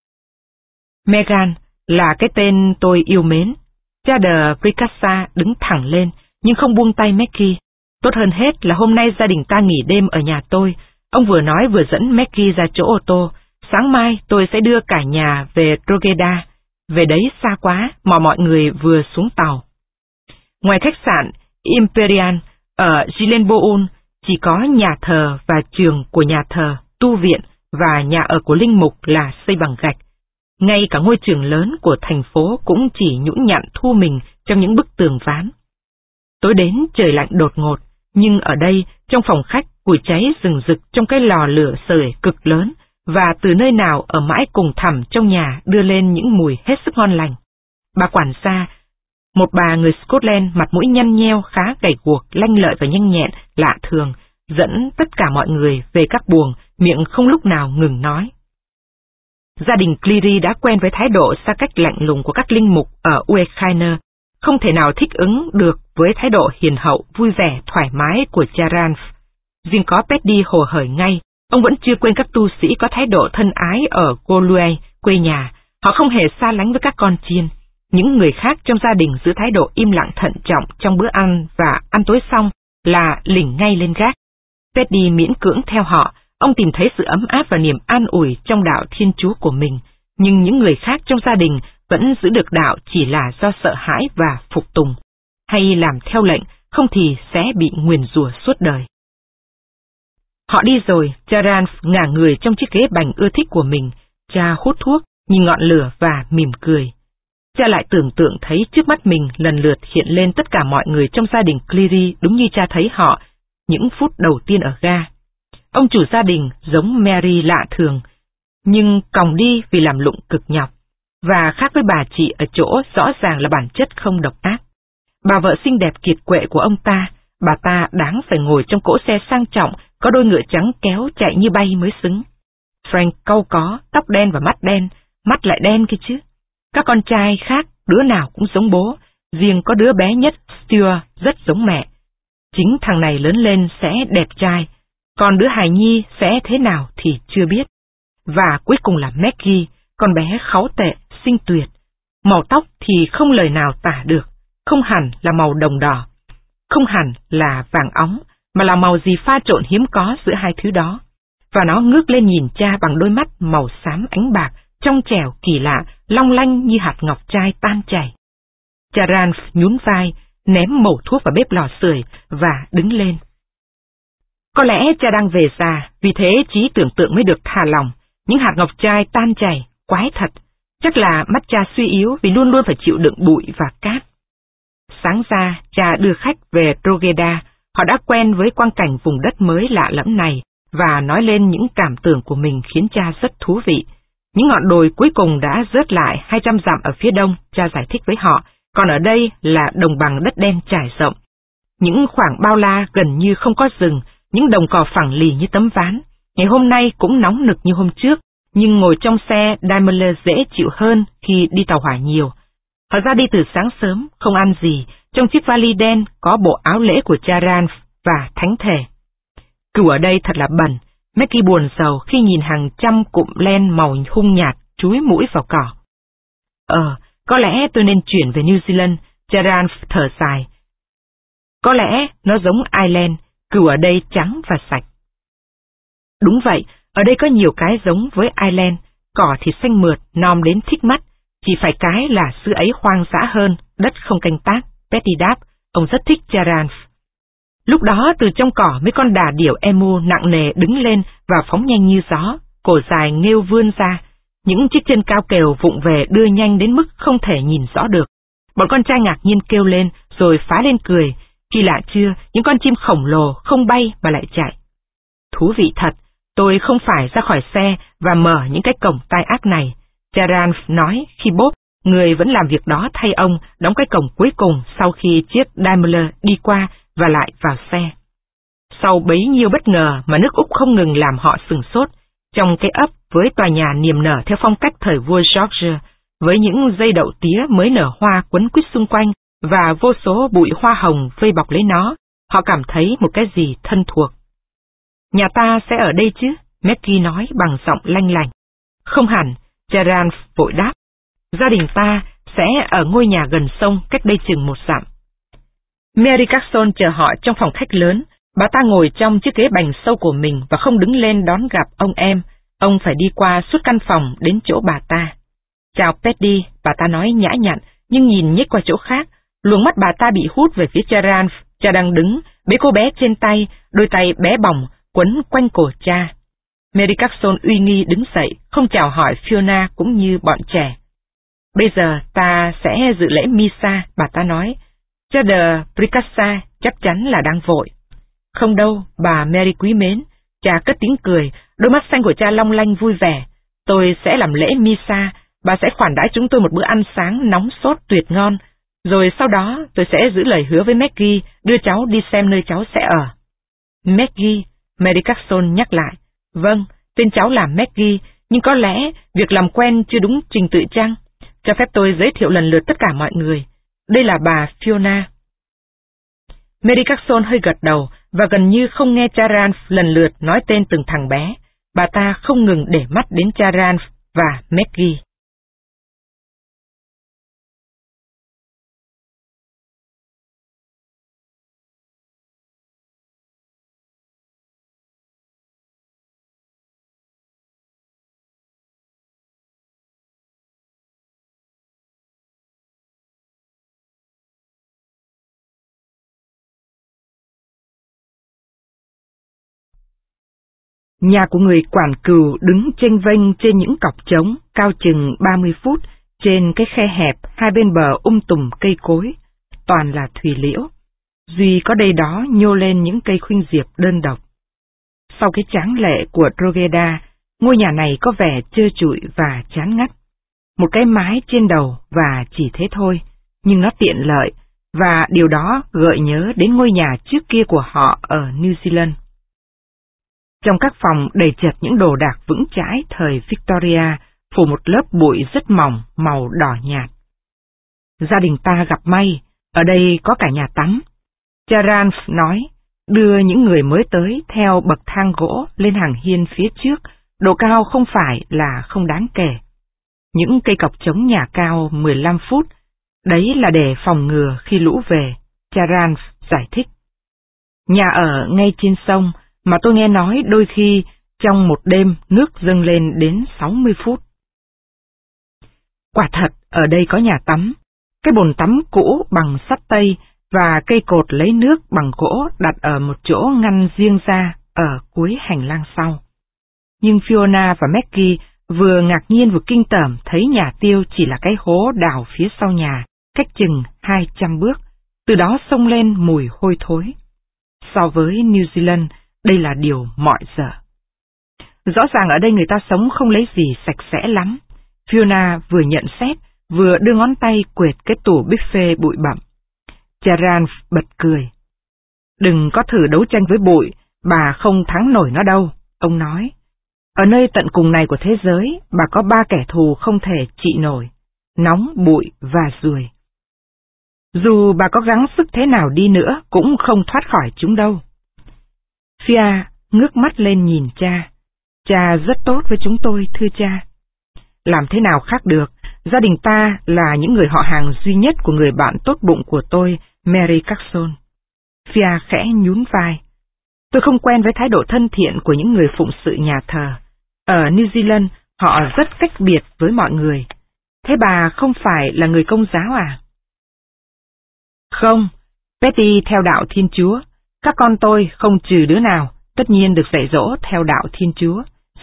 Megan là cái tên tôi yêu mến. Cha de Ricassa đứng thẳng lên, nhưng không buông tay Maggie. Tốt hơn hết là hôm nay gia đình ta nghỉ đêm ở nhà tôi. Ông vừa nói vừa dẫn Maggie ra chỗ ô tô. Sáng mai tôi sẽ đưa cả nhà về Drogheda. Về đấy xa quá mà mọi người vừa xuống tàu. Ngoài khách sạn Imperial ở Gillenbourne, chỉ có nhà thờ và trường của nhà thờ, tu viện và nhà ở của linh mục là xây bằng gạch. Ngay cả ngôi trường lớn của thành phố cũng chỉ nhũn nhặn thu mình trong những bức tường ván. Tối đến trời lạnh đột ngột, nhưng ở đây, trong phòng khách, củi cháy rừng rực trong cái lò lửa sưởi cực lớn, và từ nơi nào ở mãi cùng thẳm trong nhà đưa lên những mùi hết sức ngon lành. Bà quản gia, một bà người Scotland mặt mũi nhăn nheo khá gầy guộc, lanh lợi và nhanh nhẹn, lạ thường, dẫn tất cả mọi người về các buồng, miệng không lúc nào ngừng nói. Gia đình Cleary đã quen với thái độ xa cách lạnh lùng của các linh mục ở Uekhainer, không thể nào thích ứng được với thái độ hiền hậu, vui vẻ, thoải mái của cha Ranf. Riêng có Paddy hồ hởi ngay, ông vẫn chưa quên các tu sĩ có thái độ thân ái ở Galway, quê nhà. Họ không hề xa lánh với các con chiên. Những người khác trong gia đình giữ thái độ im lặng thận trọng trong bữa ăn và ăn tối xong là lỉnh ngay lên gác. Paddy miễn cưỡng theo họ, ông tìm thấy sự ấm áp và niềm an ủi trong đạo Thiên Chúa của mình, nhưng những người khác trong gia đình vẫn giữ được đạo chỉ là do sợ hãi và phục tùng, hay làm theo lệnh, không thì sẽ bị nguyền rủa suốt đời. Họ đi rồi, cha Ranf ngả người trong chiếc ghế bành ưa thích của mình, cha hút thuốc, nhìn ngọn lửa và mỉm cười. Cha lại tưởng tượng thấy trước mắt mình lần lượt hiện lên tất cả mọi người trong gia đình Cleary đúng như cha thấy họ những phút đầu tiên ở ga. Ông chủ gia đình giống Mary lạ thường, nhưng còng đi vì làm lụng cực nhọc, và khác với bà chị ở chỗ rõ ràng là bản chất không độc ác. Bà vợ xinh đẹp kiệt quệ của ông ta, bà ta đáng phải ngồi trong cỗ xe sang trọng, có đôi ngựa trắng kéo chạy như bay mới xứng. Frank cau có, tóc đen và mắt đen, mắt lại đen kia chứ. Các con trai khác, đứa nào cũng giống bố, riêng có đứa bé nhất, Stuart, rất giống mẹ. Chính thằng này lớn lên sẽ đẹp trai, còn đứa hài nhi sẽ thế nào thì chưa biết. Và cuối cùng là Maggie, con bé kháu tệ, xinh tuyệt. Màu tóc thì không lời nào tả được, không hẳn là màu đồng đỏ, không hẳn là vàng óng, mà là màu gì pha trộn hiếm có giữa hai thứ đó. Và nó ngước lên nhìn cha bằng đôi mắt màu xám ánh bạc, trong trẻo kỳ lạ, long lanh như hạt ngọc trai tan chảy. Cha Ranf nhún vai, ném mẩu thuốc vào bếp lò sưởi và đứng lên. Có lẽ cha đang về già, vì thế trí tưởng tượng mới được thả lòng. Những hạt ngọc trai tan chảy, quái thật. Chắc là mắt cha suy yếu vì luôn luôn phải chịu đựng bụi và cát. Sáng ra, cha đưa khách về Drogheda. Họ đã quen với quang cảnh vùng đất mới lạ lẫm này và nói lên những cảm tưởng của mình khiến cha rất thú vị. Những ngọn đồi cuối cùng đã rớt lại 200 dặm ở phía đông, cha giải thích với họ, còn ở đây là đồng bằng đất đen trải rộng. Những khoảng bao la gần như không có rừng, những đồng cỏ phẳng lì như tấm ván. Ngày hôm nay cũng nóng nực như hôm trước, nhưng ngồi trong xe Daimler dễ chịu hơn khi đi tàu hỏa nhiều. Họ ra đi từ sáng sớm, không ăn gì, trong chiếc vali đen có bộ áo lễ của cha Ranf và thánh thể. Cừu ở đây thật là bẩn, Maggie buồn sầu khi nhìn hàng trăm cụm len màu hung nhạt chúi mũi vào cỏ. Có lẽ tôi nên chuyển về New Zealand, cha Ranf thở dài. Có lẽ nó giống Ireland, cừu ở đây trắng và sạch. Đúng vậy, ở đây có nhiều cái giống với Ireland, cỏ thì xanh mượt, nom đến thích mắt, chỉ phải cái là xứ ấy hoang dã hơn, đất không canh tác, Petty đáp, ông rất thích cha Ranf. Lúc đó từ trong cỏ mấy con đà điểu emu nặng nề đứng lên và phóng nhanh như gió, cổ dài nghêu vươn ra, những chiếc chân cao kèo vụng về đưa nhanh đến mức không thể nhìn rõ được. Bọn con trai ngạc nhiên kêu lên rồi phá lên cười. Kỳ lạ chưa, những con chim khổng lồ không bay mà lại chạy. Thú vị thật, tôi không phải ra khỏi xe và mở những cái cổng tai ác này, Charan nói khi Bob, người vẫn làm việc đó thay ông, đóng cái cổng cuối cùng sau khi chiếc Daimler đi qua và lại vào xe. Sau bấy nhiêu bất ngờ mà nước Úc không ngừng làm họ sửng sốt, trong cái ấp với tòa nhà niềm nở theo phong cách thời vua George, với những dây đậu tía mới nở hoa quấn quýt xung quanh và vô số bụi hoa hồng vây bọc lấy nó, họ cảm thấy một cái gì thân thuộc. Nhà ta sẽ ở đây chứ? Maggie nói bằng giọng lanh lảnh. Không hẳn, Charan vội đáp. Gia đình ta sẽ ở ngôi nhà gần sông cách đây chừng 1 dặm. Mary Carson chờ họ trong phòng khách lớn. Bà ta ngồi trong chiếc ghế bành sâu của mình và không đứng lên đón gặp ông em. Ông phải đi qua suốt căn phòng đến chỗ bà ta. Chào Petty, bà ta nói nhã nhặn, nhưng nhìn nhích qua chỗ khác. Luồng mắt bà ta bị hút về phía Charan. Cha đang đứng, bế cô bé trên tay, đôi tay bé bỏng, quấn quanh cổ cha. Mary Carson uy nghi đứng dậy, không chào hỏi Fiona cũng như bọn trẻ. Bây giờ ta sẽ dự lễ Misa, bà ta nói. Chader Pricassa chắc chắn là đang vội. Không đâu, bà Mary quý mến. Cha cất tiếng cười, đôi mắt xanh của cha long lanh vui vẻ. Tôi sẽ làm lễ Misa, bà sẽ khoản đãi chúng tôi một bữa ăn sáng nóng sốt tuyệt ngon. Rồi sau đó tôi sẽ giữ lời hứa với Maggie, đưa cháu đi xem nơi cháu sẽ ở. Maggie, Mary Carson nhắc lại. Vâng, tên cháu là Maggie, nhưng có lẽ việc làm quen chưa đúng trình tự chăng? Cho phép tôi giới thiệu lần lượt tất cả mọi người. Đây là bà Fiona. Mary Carson hơi gật đầu và gần như không nghe Charan lần lượt nói tên từng thằng bé. Bà ta không ngừng để mắt đến Charan và Maggie. Nhà của người quản cừu đứng chênh vênh trên những cọc trống cao chừng 30 phút trên cái khe hẹp hai bên bờ tùm cây cối, toàn là thùy liễu. Duy có đây đó nhô lên những cây khuynh diệp đơn độc. Sau cái tráng lệ của Drogheda, ngôi nhà này có vẻ trơ trụi và chán ngắt. Một cái mái trên đầu và chỉ thế thôi, nhưng nó tiện lợi, và điều đó gợi nhớ đến ngôi nhà trước kia của họ ở New Zealand. Trong các phòng đầy chật những đồ đạc vững chãi thời Victoria, phủ một lớp bụi rất mỏng màu đỏ nhạt. Gia đình ta gặp may, ở đây có cả nhà tắm. Charan nói, đưa những người mới tới theo bậc thang gỗ lên hàng hiên phía trước, độ cao không phải là không đáng kể. Những cây cọc chống nhà cao 15 phút, đấy là để phòng ngừa khi lũ về, Charan giải thích. Nhà ở ngay trên sông, mà tôi nghe nói đôi khi trong một đêm nước dâng lên đến 60 phút. Quả thật, ở đây có nhà tắm, cái bồn tắm cũ bằng sắt tây và cây cột lấy nước bằng gỗ đặt ở một chỗ ngăn riêng ra ở cuối hành lang sau. Nhưng Fiona và Maggie vừa ngạc nhiên vừa kinh tởm thấy nhà tiêu chỉ là cái hố đào phía sau nhà, cách chừng 200 bước, từ đó xông lên mùi hôi thối. So với New Zealand, đây là điều mọi giờ. Rõ ràng ở đây người ta sống không lấy gì sạch sẽ lắm. Fiona vừa nhận xét, vừa đưa ngón tay quệt cái tủ buffet bụi bặm. Charan bật cười. Đừng có thử đấu tranh với bụi, bà không thắng nổi nó đâu, ông nói. Ở nơi tận cùng này của thế giới, bà có 3 kẻ thù không thể trị nổi: nóng, bụi và ruồi. Dù bà có gắng sức thế nào đi nữa, cũng không thoát khỏi chúng đâu. Fia ngước mắt lên nhìn cha. Cha rất tốt với chúng tôi, thưa cha. Làm thế nào khác được, gia đình ta là những người họ hàng duy nhất của người bạn tốt bụng của tôi, Mary Carson. Fia khẽ nhún vai. Tôi không quen với thái độ thân thiện của những người phụng sự nhà thờ. Ở New Zealand, họ rất cách biệt với mọi người. Thế bà không phải là người Công giáo à? Không, Petty theo đạo Thiên Chúa. Các con tôi không trừ đứa nào, tất nhiên được dạy dỗ theo đạo Thiên Chúa.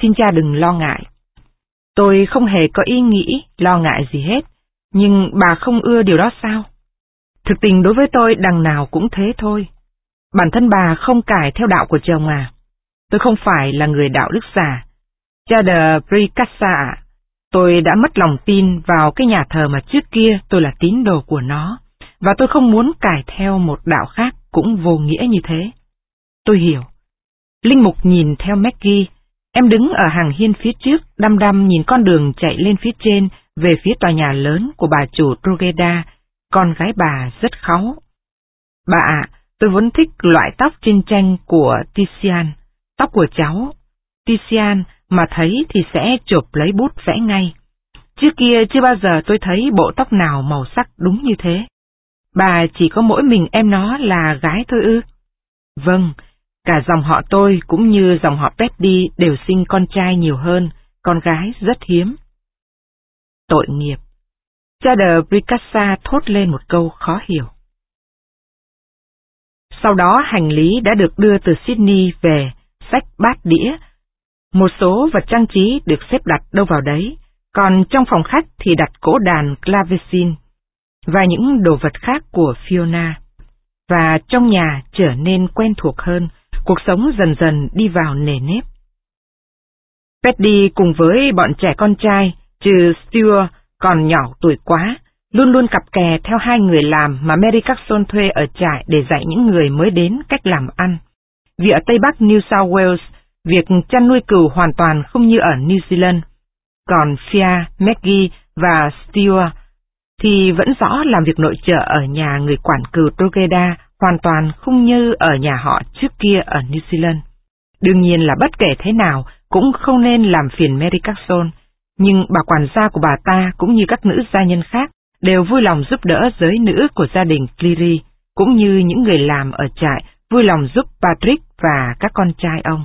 xin cha đừng lo ngại. Tôi không hề có ý nghĩ lo ngại gì hết, nhưng bà không ưa điều đó sao? Thực tình đối với tôi đằng nào cũng thế thôi. Bản thân bà không cải theo đạo của chồng à? Tôi không phải là người đạo đức giả. Cha de Bricassa ạ, tôi đã mất lòng tin vào cái nhà thờ mà trước kia tôi là tín đồ của nó, và tôi không muốn cải theo một đạo khác cũng vô nghĩa như thế. Tôi hiểu. Linh mục nhìn theo Maggie. Em đứng ở hàng hiên phía trước, đăm đăm nhìn con đường chạy lên phía trên, về phía tòa nhà lớn của bà chủ Drogheda. Con gái bà rất kháu. Bà ạ, tôi vốn thích loại tóc trên tranh của Titian, tóc của cháu. Titian mà thấy thì sẽ chộp lấy bút vẽ ngay. Trước kia chưa bao giờ tôi thấy bộ tóc nào màu sắc đúng như thế. Bà chỉ có mỗi mình em nó là gái thôi ư? Vâng, cả dòng họ tôi cũng như dòng họ Petty đều sinh con trai nhiều hơn, con gái rất hiếm. Tội nghiệp. Cha de Bricassa thốt lên một câu khó hiểu. Sau đó hành lý đã được đưa từ Sydney về, xách bát đĩa. Một số vật trang trí được xếp đặt đâu vào đấy, còn trong phòng khách thì đặt cỗ đàn clavecin và những đồ vật khác của Fiona. Và trong nhà trở nên quen thuộc hơn, cuộc sống dần dần đi vào nề nếp. Petty cùng với bọn trẻ con trai, trừ Stuart còn nhỏ tuổi quá, luôn luôn cặp kè theo hai người làm mà Mary Carson thuê ở trại để dạy những người mới đến cách làm ăn. Vì ở Tây Bắc New South Wales, việc chăn nuôi cừu hoàn toàn không như ở New Zealand. Còn Fia, Maggie và Stuart thì vẫn rõ làm việc nội trợ ở nhà người quản cừu Drogheda, hoàn toàn không như ở nhà họ trước kia ở New Zealand. Đương nhiên là bất kể thế nào cũng không nên làm phiền Mary Carson, nhưng bà quản gia của bà ta cũng như các nữ gia nhân khác đều vui lòng giúp đỡ giới nữ của gia đình Cleary, cũng như những người làm ở trại vui lòng giúp Patrick và các con trai ông.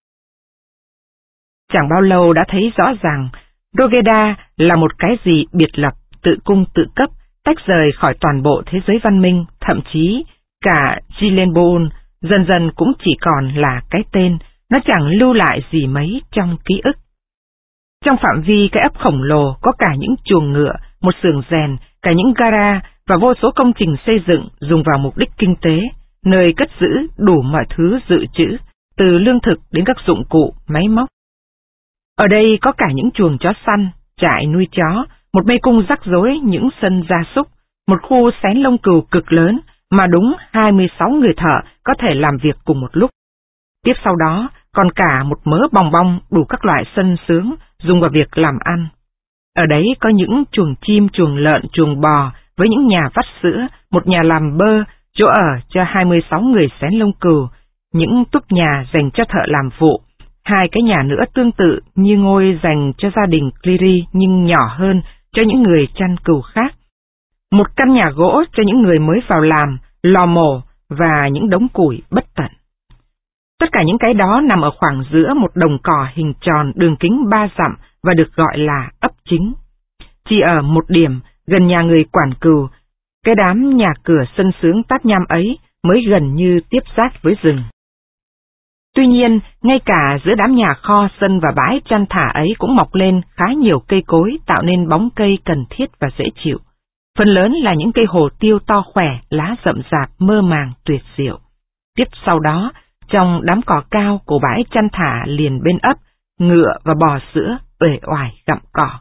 Chẳng bao lâu đã thấy rõ ràng Drogheda là một cái gì biệt lập, tự cung tự cấp, tách rời khỏi toàn bộ thế giới văn minh, thậm chí cả Gillenbourne dần dần cũng chỉ còn là cái tên, nó chẳng lưu lại gì mấy trong ký ức. Trong phạm vi cái ấp khổng lồ có cả những chuồng ngựa, một xưởng rèn, cả những gara và vô số công trình xây dựng dùng vào mục đích kinh tế, nơi cất giữ đủ mọi thứ dự trữ, từ lương thực đến các dụng cụ, máy móc. Ở đây có cả những chuồng chó săn, trại nuôi chó, một mê cung rắc rối những sân gia súc, một khu xén lông cừu cực lớn mà đúng 26 người thợ có thể làm việc cùng một lúc. Tiếp sau đó còn cả một mớ bong bong đủ các loại sân sướng dùng vào việc làm ăn. Ở đấy có những chuồng chim, chuồng lợn, chuồng bò với những nhà vắt sữa, một nhà làm bơ, chỗ ở cho 26 người xén lông cừu, những túp nhà dành cho thợ làm vụ, hai cái nhà nữa tương tự như ngôi dành cho gia đình Cleary nhưng nhỏ hơn cho những người chăn cừu khác. Một căn nhà gỗ cho những người mới vào làm, lò mổ và những đống củi bất tận. Tất cả những cái đó nằm ở khoảng giữa một đồng cỏ hình tròn đường kính 3 dặm và được gọi là ấp chính. Chỉ ở một điểm, gần nhà người quản cừu, cái đám nhà cửa sân sướng tát nham ấy mới gần như tiếp giáp với rừng. Tuy nhiên, ngay cả giữa đám nhà kho, sân và bãi chăn thả ấy cũng mọc lên khá nhiều cây cối tạo nên bóng cây cần thiết và dễ chịu. Phần lớn là những cây hồ tiêu to khỏe, lá rậm rạp, mơ màng, tuyệt diệu. Tiếp sau đó, trong đám cỏ cao của bãi chăn thả liền bên ấp, ngựa và bò sữa uể oải gặm cỏ.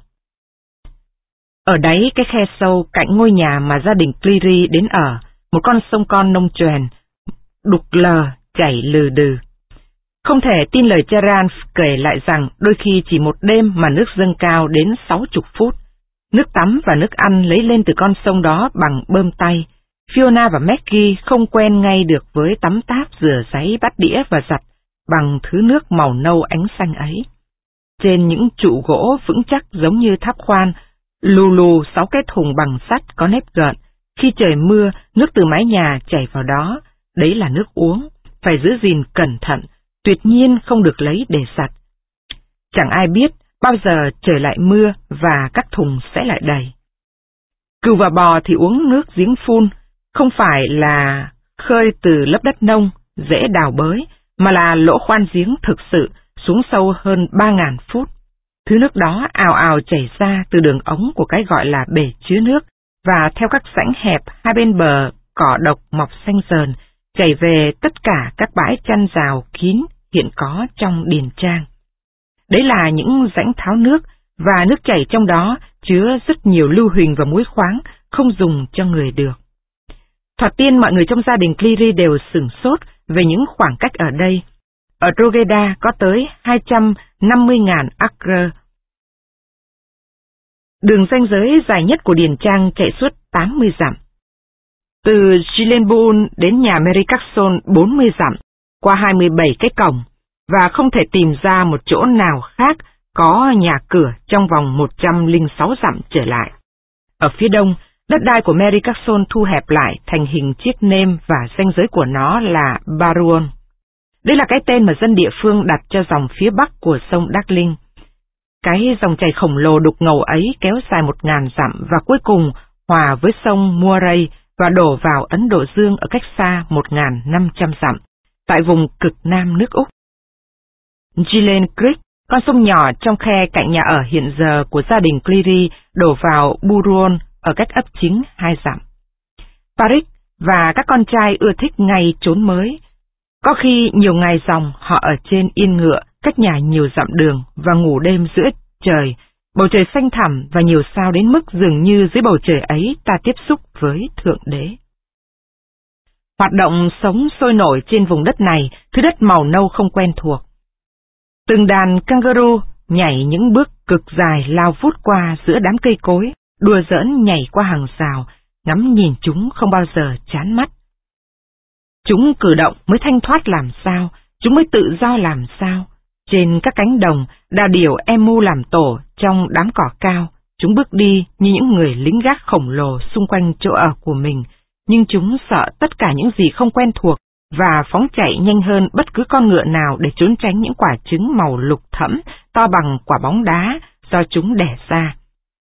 Ở đáy cái khe sâu cạnh ngôi nhà mà gia đình Cleary đến ở, một con sông con nông choèn, đục lờ, chảy lừ đừ. Không thể tin lời cha Ranf kể lại rằng đôi khi chỉ một đêm mà nước dâng cao đến 60 phút. Nước tắm và nước ăn lấy lên từ con sông đó bằng bơm tay. Fiona và Maggie không quen ngay được với tắm táp, rửa ráy, bát đĩa và giặt bằng thứ nước màu nâu ánh xanh ấy. Trên những trụ gỗ vững chắc giống như tháp khoan, lù lù 6 cái thùng bằng sắt có nếp gợn. Khi trời mưa, nước từ mái nhà chảy vào đó. Đấy là nước uống, phải giữ gìn cẩn thận, tuyệt nhiên không được lấy để giặt. Chẳng ai biết bao giờ trời lại mưa và các thùng sẽ lại đầy. Cừu và bò thì uống nước giếng phun, không phải là khơi từ lớp đất nông, dễ đào bới, mà là lỗ khoan giếng thực sự, xuống sâu hơn 3.000 foot. Thứ nước đó ào ào chảy ra từ đường ống của cái gọi là bể chứa nước, và theo các rãnh hẹp hai bên bờ cỏ độc mọc xanh sờn, chảy về tất cả các bãi chăn rào kín hiện có trong điền trang. Đấy là những rãnh tháo nước, và nước chảy trong đó chứa rất nhiều lưu huỳnh và muối khoáng, không dùng cho người được. Thoạt tiên mọi người trong gia đình Cleary đều sửng sốt về những khoảng cách ở đây. Ở Drogheda có tới 250.000 acre. Đường ranh giới dài nhất của điền trang chạy suốt 80 dặm. Từ Gillenbourne đến nhà Mary Carson 40 dặm, qua 27 cái cổng, và không thể tìm ra một chỗ nào khác có nhà cửa trong vòng 106 dặm trở lại. Ở phía đông, đất đai của Mary Carson thu hẹp lại thành hình chiếc nêm và ranh giới của nó là Barwon. Đây là cái tên mà dân địa phương đặt cho dòng phía bắc của sông Darling. Cái dòng chảy khổng lồ đục ngầu ấy kéo dài 1.000 dặm và cuối cùng hòa với sông Murray và đổ vào Ấn Độ Dương ở cách xa 1.500 dặm, tại vùng cực nam nước Úc. Gillen Creek, con sông nhỏ trong khe cạnh nhà ở hiện giờ của gia đình Cleary, đổ vào Burron ở cách ấp chính 2 dặm. Patrick và các con trai ưa thích ngày trốn mới. Có khi nhiều ngày dòng họ ở trên yên ngựa, cách nhà nhiều dặm đường và ngủ đêm giữa trời, bầu trời xanh thẳm và nhiều sao đến mức dường như dưới bầu trời ấy ta tiếp xúc với Thượng Đế. Hoạt động sống sôi nổi trên vùng đất này, thứ đất màu nâu không quen thuộc. Từng đàn kangaroo nhảy những bước cực dài lao vút qua giữa đám cây cối, đùa giỡn nhảy qua hàng rào, ngắm nhìn chúng không bao giờ chán mắt. Chúng cử động mới thanh thoát làm sao, chúng mới tự do làm sao. Trên các cánh đồng, đà điểu emu làm tổ trong đám cỏ cao, chúng bước đi như những người lính gác khổng lồ xung quanh chỗ ở của mình, nhưng chúng sợ tất cả những gì không quen thuộc và phóng chạy nhanh hơn bất cứ con ngựa nào để trốn tránh những quả trứng màu lục thẫm to bằng quả bóng đá do chúng đẻ ra.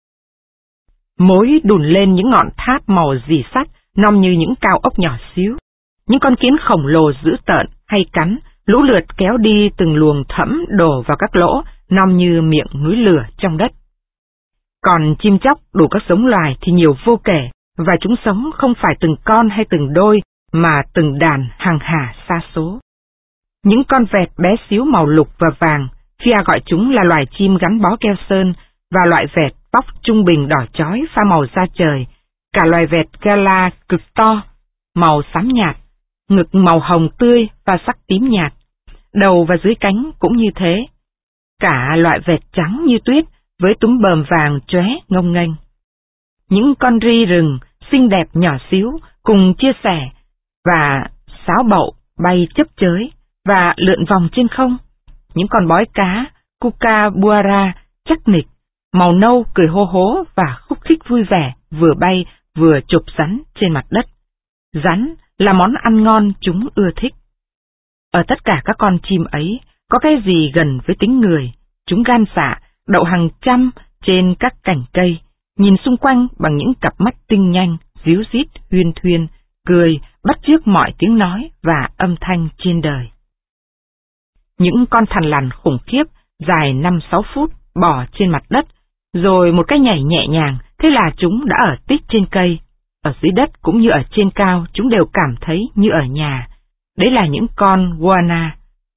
Mối đùn lên những ngọn tháp màu rỉ sắt, nom như những cao ốc nhỏ xíu. Những con kiến khổng lồ dữ tợn hay cắn, lũ lượt kéo đi từng luồng thẫm đổ vào các lỗ, nom như miệng núi lửa trong đất. Còn chim chóc đủ các giống loài thì nhiều vô kể, và chúng sống không phải từng con hay từng đôi, mà từng đàn hàng hà sa số. Những con vẹt bé xíu màu lục và vàng, Fia gọi chúng là loài chim gắn bó keo sơn, và loại vẹt bóc trung bình đỏ chói pha màu da trời, cả loài vẹt gala cực to, màu xám nhạt, ngực màu hồng tươi và sắc tím nhạt, đầu và dưới cánh cũng như thế. Cả loại vẹt trắng như tuyết với túm bờm vàng chóe ngông nghênh. Những con ri rừng xinh đẹp nhỏ xíu cùng chia sẻ và sáo bậu bay chớp chới và lượn vòng trên không. Những con bói cá kookaburra chắc nịch, màu nâu cười hô hố và khúc khích vui vẻ, vừa bay vừa chụp rắn trên mặt đất. Rắn là món ăn ngon chúng ưa thích. Ở tất cả các con chim ấy, có cái gì gần với tính người, chúng gan dạ, đậu hàng trăm trên các cành cây, nhìn xung quanh bằng những cặp mắt tinh nhanh, ríu rít huyên thuyên, cười, bắt chước mọi tiếng nói và âm thanh trên đời. Những con thằn lằn khủng khiếp, dài 5-6 phút, bò trên mặt đất, rồi một cái nhảy nhẹ nhàng, thế là chúng đã ở tít trên cây. Ở dưới đất cũng như ở trên cao, chúng đều cảm thấy như ở nhà. Đấy là những con guana.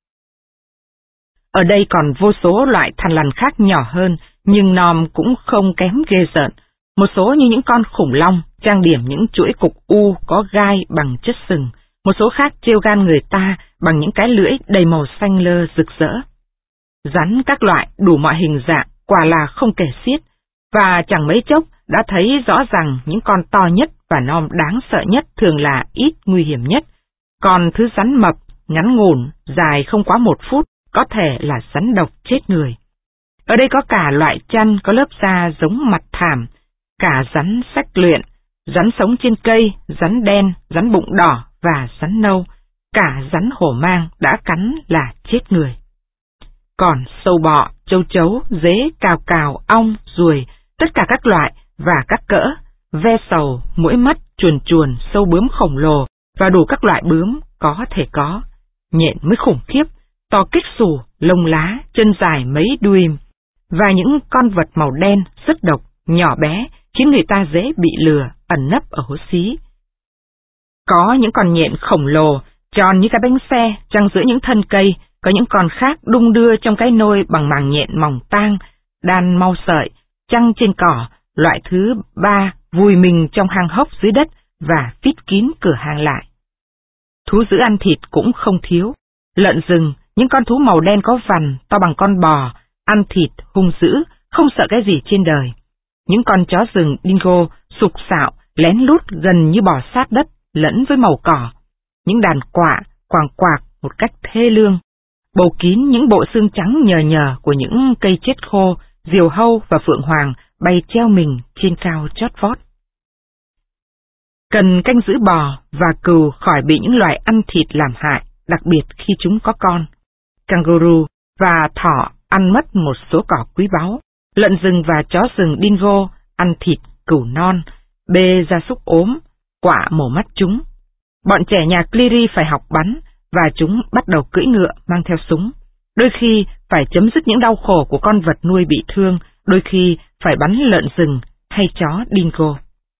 Ở đây còn vô số loại thằn lằn khác nhỏ hơn, nhưng nom cũng không kém ghê rợn. Một số như những con khủng long, trang điểm những chuỗi cục u có gai bằng chất sừng. Một số khác trêu gan người ta bằng những cái lưỡi đầy màu xanh lơ rực rỡ. Rắn các loại đủ mọi hình dạng, quả là không kể xiết. Và chẳng mấy chốc đã thấy rõ rằng những con to nhất và nom đáng sợ nhất thường là ít nguy hiểm nhất. Còn thứ rắn mập, ngắn ngủn, dài không quá 1 phút, có thể là rắn độc chết người. Ở đây có cả loại chăn có lớp da giống mặt thảm, cả rắn sách luyện, rắn sống trên cây, rắn đen, rắn bụng đỏ và rắn nâu, cả rắn hổ mang đã cắn là chết người. Còn sâu bọ, châu chấu, dế, cào cào, ong, ruồi, tất cả các loại và các cỡ, ve sầu, muỗi mắt, chuồn chuồn, sâu bướm khổng lồ và đủ các loại bướm có thể có. Nhện mới khủng khiếp, to kích xù, lông lá, chân dài mấy đuôi, và những con vật màu đen, rất độc, nhỏ bé, khiến người ta dễ bị lừa, ẩn nấp ở hố xí. Có những con nhện khổng lồ, tròn như cái bánh xe, trăng giữa những thân cây, có những con khác đung đưa trong cái nôi bằng màng nhện mỏng tang, đan mau sợi, trăng trên cỏ, loại thứ ba vùi mình trong hang hốc dưới đất và vít kín cửa hang lại. Thú dữ ăn thịt cũng không thiếu, lợn rừng, những con thú màu đen có vằn, to bằng con bò, ăn thịt, hung dữ, không sợ cái gì trên đời. Những con chó rừng dingo, sục sạo, lén lút gần như bò sát đất, lẫn với màu cỏ. Những đàn quạ, quàng quạc một cách thê lương, bầu kín những bộ xương trắng nhờ nhờ của những cây chết khô, diều hâu và phượng hoàng bay treo mình trên cao chót vót. Cần canh giữ bò và cừu khỏi bị những loài ăn thịt làm hại, đặc biệt khi chúng có con. Kangaroo và thỏ ăn mất một số cỏ quý báu. Lợn rừng và chó rừng dingo ăn thịt cừu non, bê gia súc ốm, quạ mổ mắt chúng. Bọn trẻ nhà Cleary phải học bắn, và chúng bắt đầu cưỡi ngựa mang theo súng. Đôi khi phải chấm dứt những đau khổ của con vật nuôi bị thương, đôi khi phải bắn lợn rừng hay chó dingo.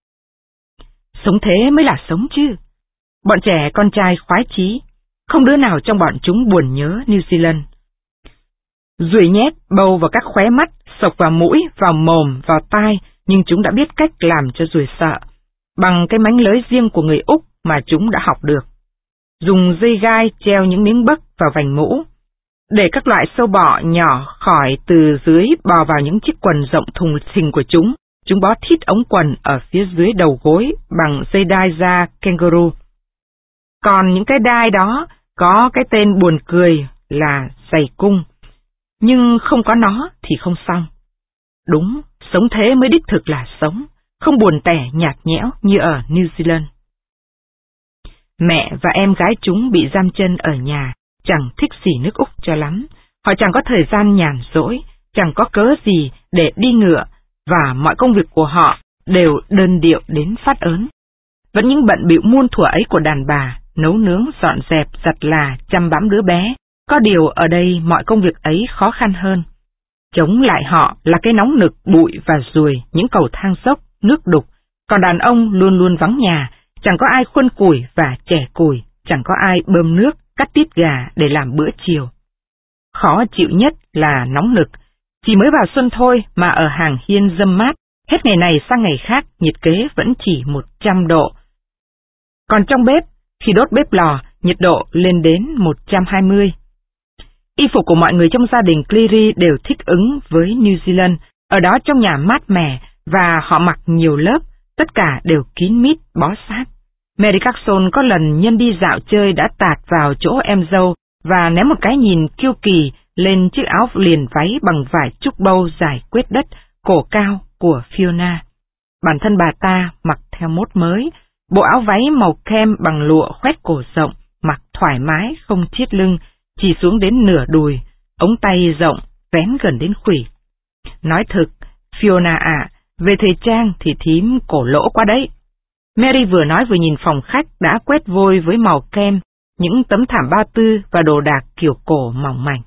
Sống thế mới là sống chứ. Bọn trẻ con trai khoái chí, không đứa nào trong bọn chúng buồn nhớ New Zealand. Ruồi nhét bâu vào các khóe mắt, sộc vào mũi, vào mồm, vào tai, nhưng chúng đã biết cách làm cho ruồi sợ, bằng cái mánh lưới riêng của người Úc mà chúng đã học được. Dùng dây gai treo những miếng bấc vào vành mũ, để các loại sâu bọ nhỏ khỏi từ dưới bò vào những chiếc quần rộng thùng thình của chúng. Chúng bó thít ống quần ở phía dưới đầu gối bằng dây đai da kangaroo. Còn những cái đai đó có cái tên buồn cười là giày cung, nhưng không có nó thì không xong. Đúng, sống thế mới đích thực là sống, không buồn tẻ nhạt nhẽo như ở New Zealand. Mẹ và em gái chúng bị giam chân ở nhà, chẳng thích gì nước Úc cho lắm. Họ chẳng có thời gian nhàn rỗi, chẳng có cớ gì để đi ngựa, và mọi công việc của họ đều đơn điệu đến phát ớn. Vẫn những bận bịu muôn thuở ấy của đàn bà, nấu nướng, dọn dẹp, giặt là, chăm bẵm đứa bé. Có điều ở đây mọi công việc ấy khó khăn hơn. Chống lại họ là cái nóng nực, bụi và ruồi, những cầu thang dốc, nước đục. Còn đàn ông luôn luôn vắng nhà, chẳng có ai khuân củi và chẻ củi, chẳng có ai bơm nước, cắt tiết gà để làm bữa chiều. Khó chịu nhất là nóng nực. Chỉ mới vào xuân thôi mà ở hàng hiên râm mát, hết ngày này sang ngày khác nhiệt kế vẫn chỉ 100 độ. Còn trong bếp, khi đốt bếp lò, nhiệt độ lên đến 120. Y phục của mọi người trong gia đình Cleary đều thích ứng với New Zealand, ở đó trong nhà mát mẻ và họ mặc nhiều lớp, tất cả đều kín mít, bó sát. Mary Carson có lần nhân đi dạo chơi đã tạt vào chỗ em dâu và ném một cái nhìn kiêu kỳ lên chiếc áo liền váy bằng vải trúc bâu dài quét đất, cổ cao của Fiona. Bản thân bà ta mặc theo mốt mới, bộ áo váy màu kem bằng lụa khoét cổ rộng, mặc thoải mái không chiết lưng, chỉ xuống đến nửa đùi, ống tay rộng, vén gần đến khuỷu. Nói thực, Fiona ạ, về thời trang thì thím cổ lỗ quá đấy. Mary vừa nói vừa nhìn phòng khách đã quét vôi với màu kem, những tấm thảm ba tư và đồ đạc kiểu cổ mỏng manh.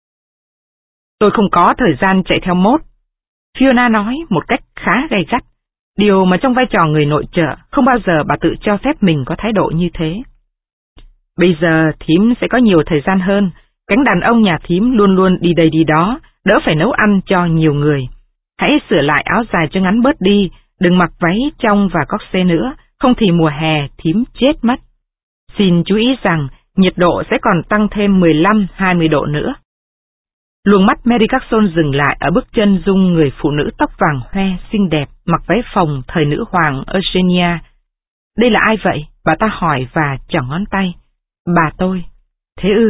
Tôi không có thời gian chạy theo mốt, Fiona nói một cách khá gay gắt, điều mà trong vai trò người nội trợ không bao giờ bà tự cho phép mình có thái độ như thế. Bây giờ thím sẽ có nhiều thời gian hơn, cánh đàn ông nhà thím luôn luôn đi đây đi đó, đỡ phải nấu ăn cho nhiều người. Hãy sửa lại áo dài cho ngắn bớt đi, đừng mặc váy trong và corset nữa, không thì mùa hè thím chết mất. Xin chú ý rằng nhiệt độ sẽ còn tăng thêm 15-20 độ nữa. Luồng mắt Mary Carson dừng lại ở bước chân dung người phụ nữ tóc vàng hoe xinh đẹp, mặc váy phồng thời nữ hoàng Eugenia. Đây là ai vậy? Bà ta hỏi và chỏng ngón tay. Bà tôi. Thế ư?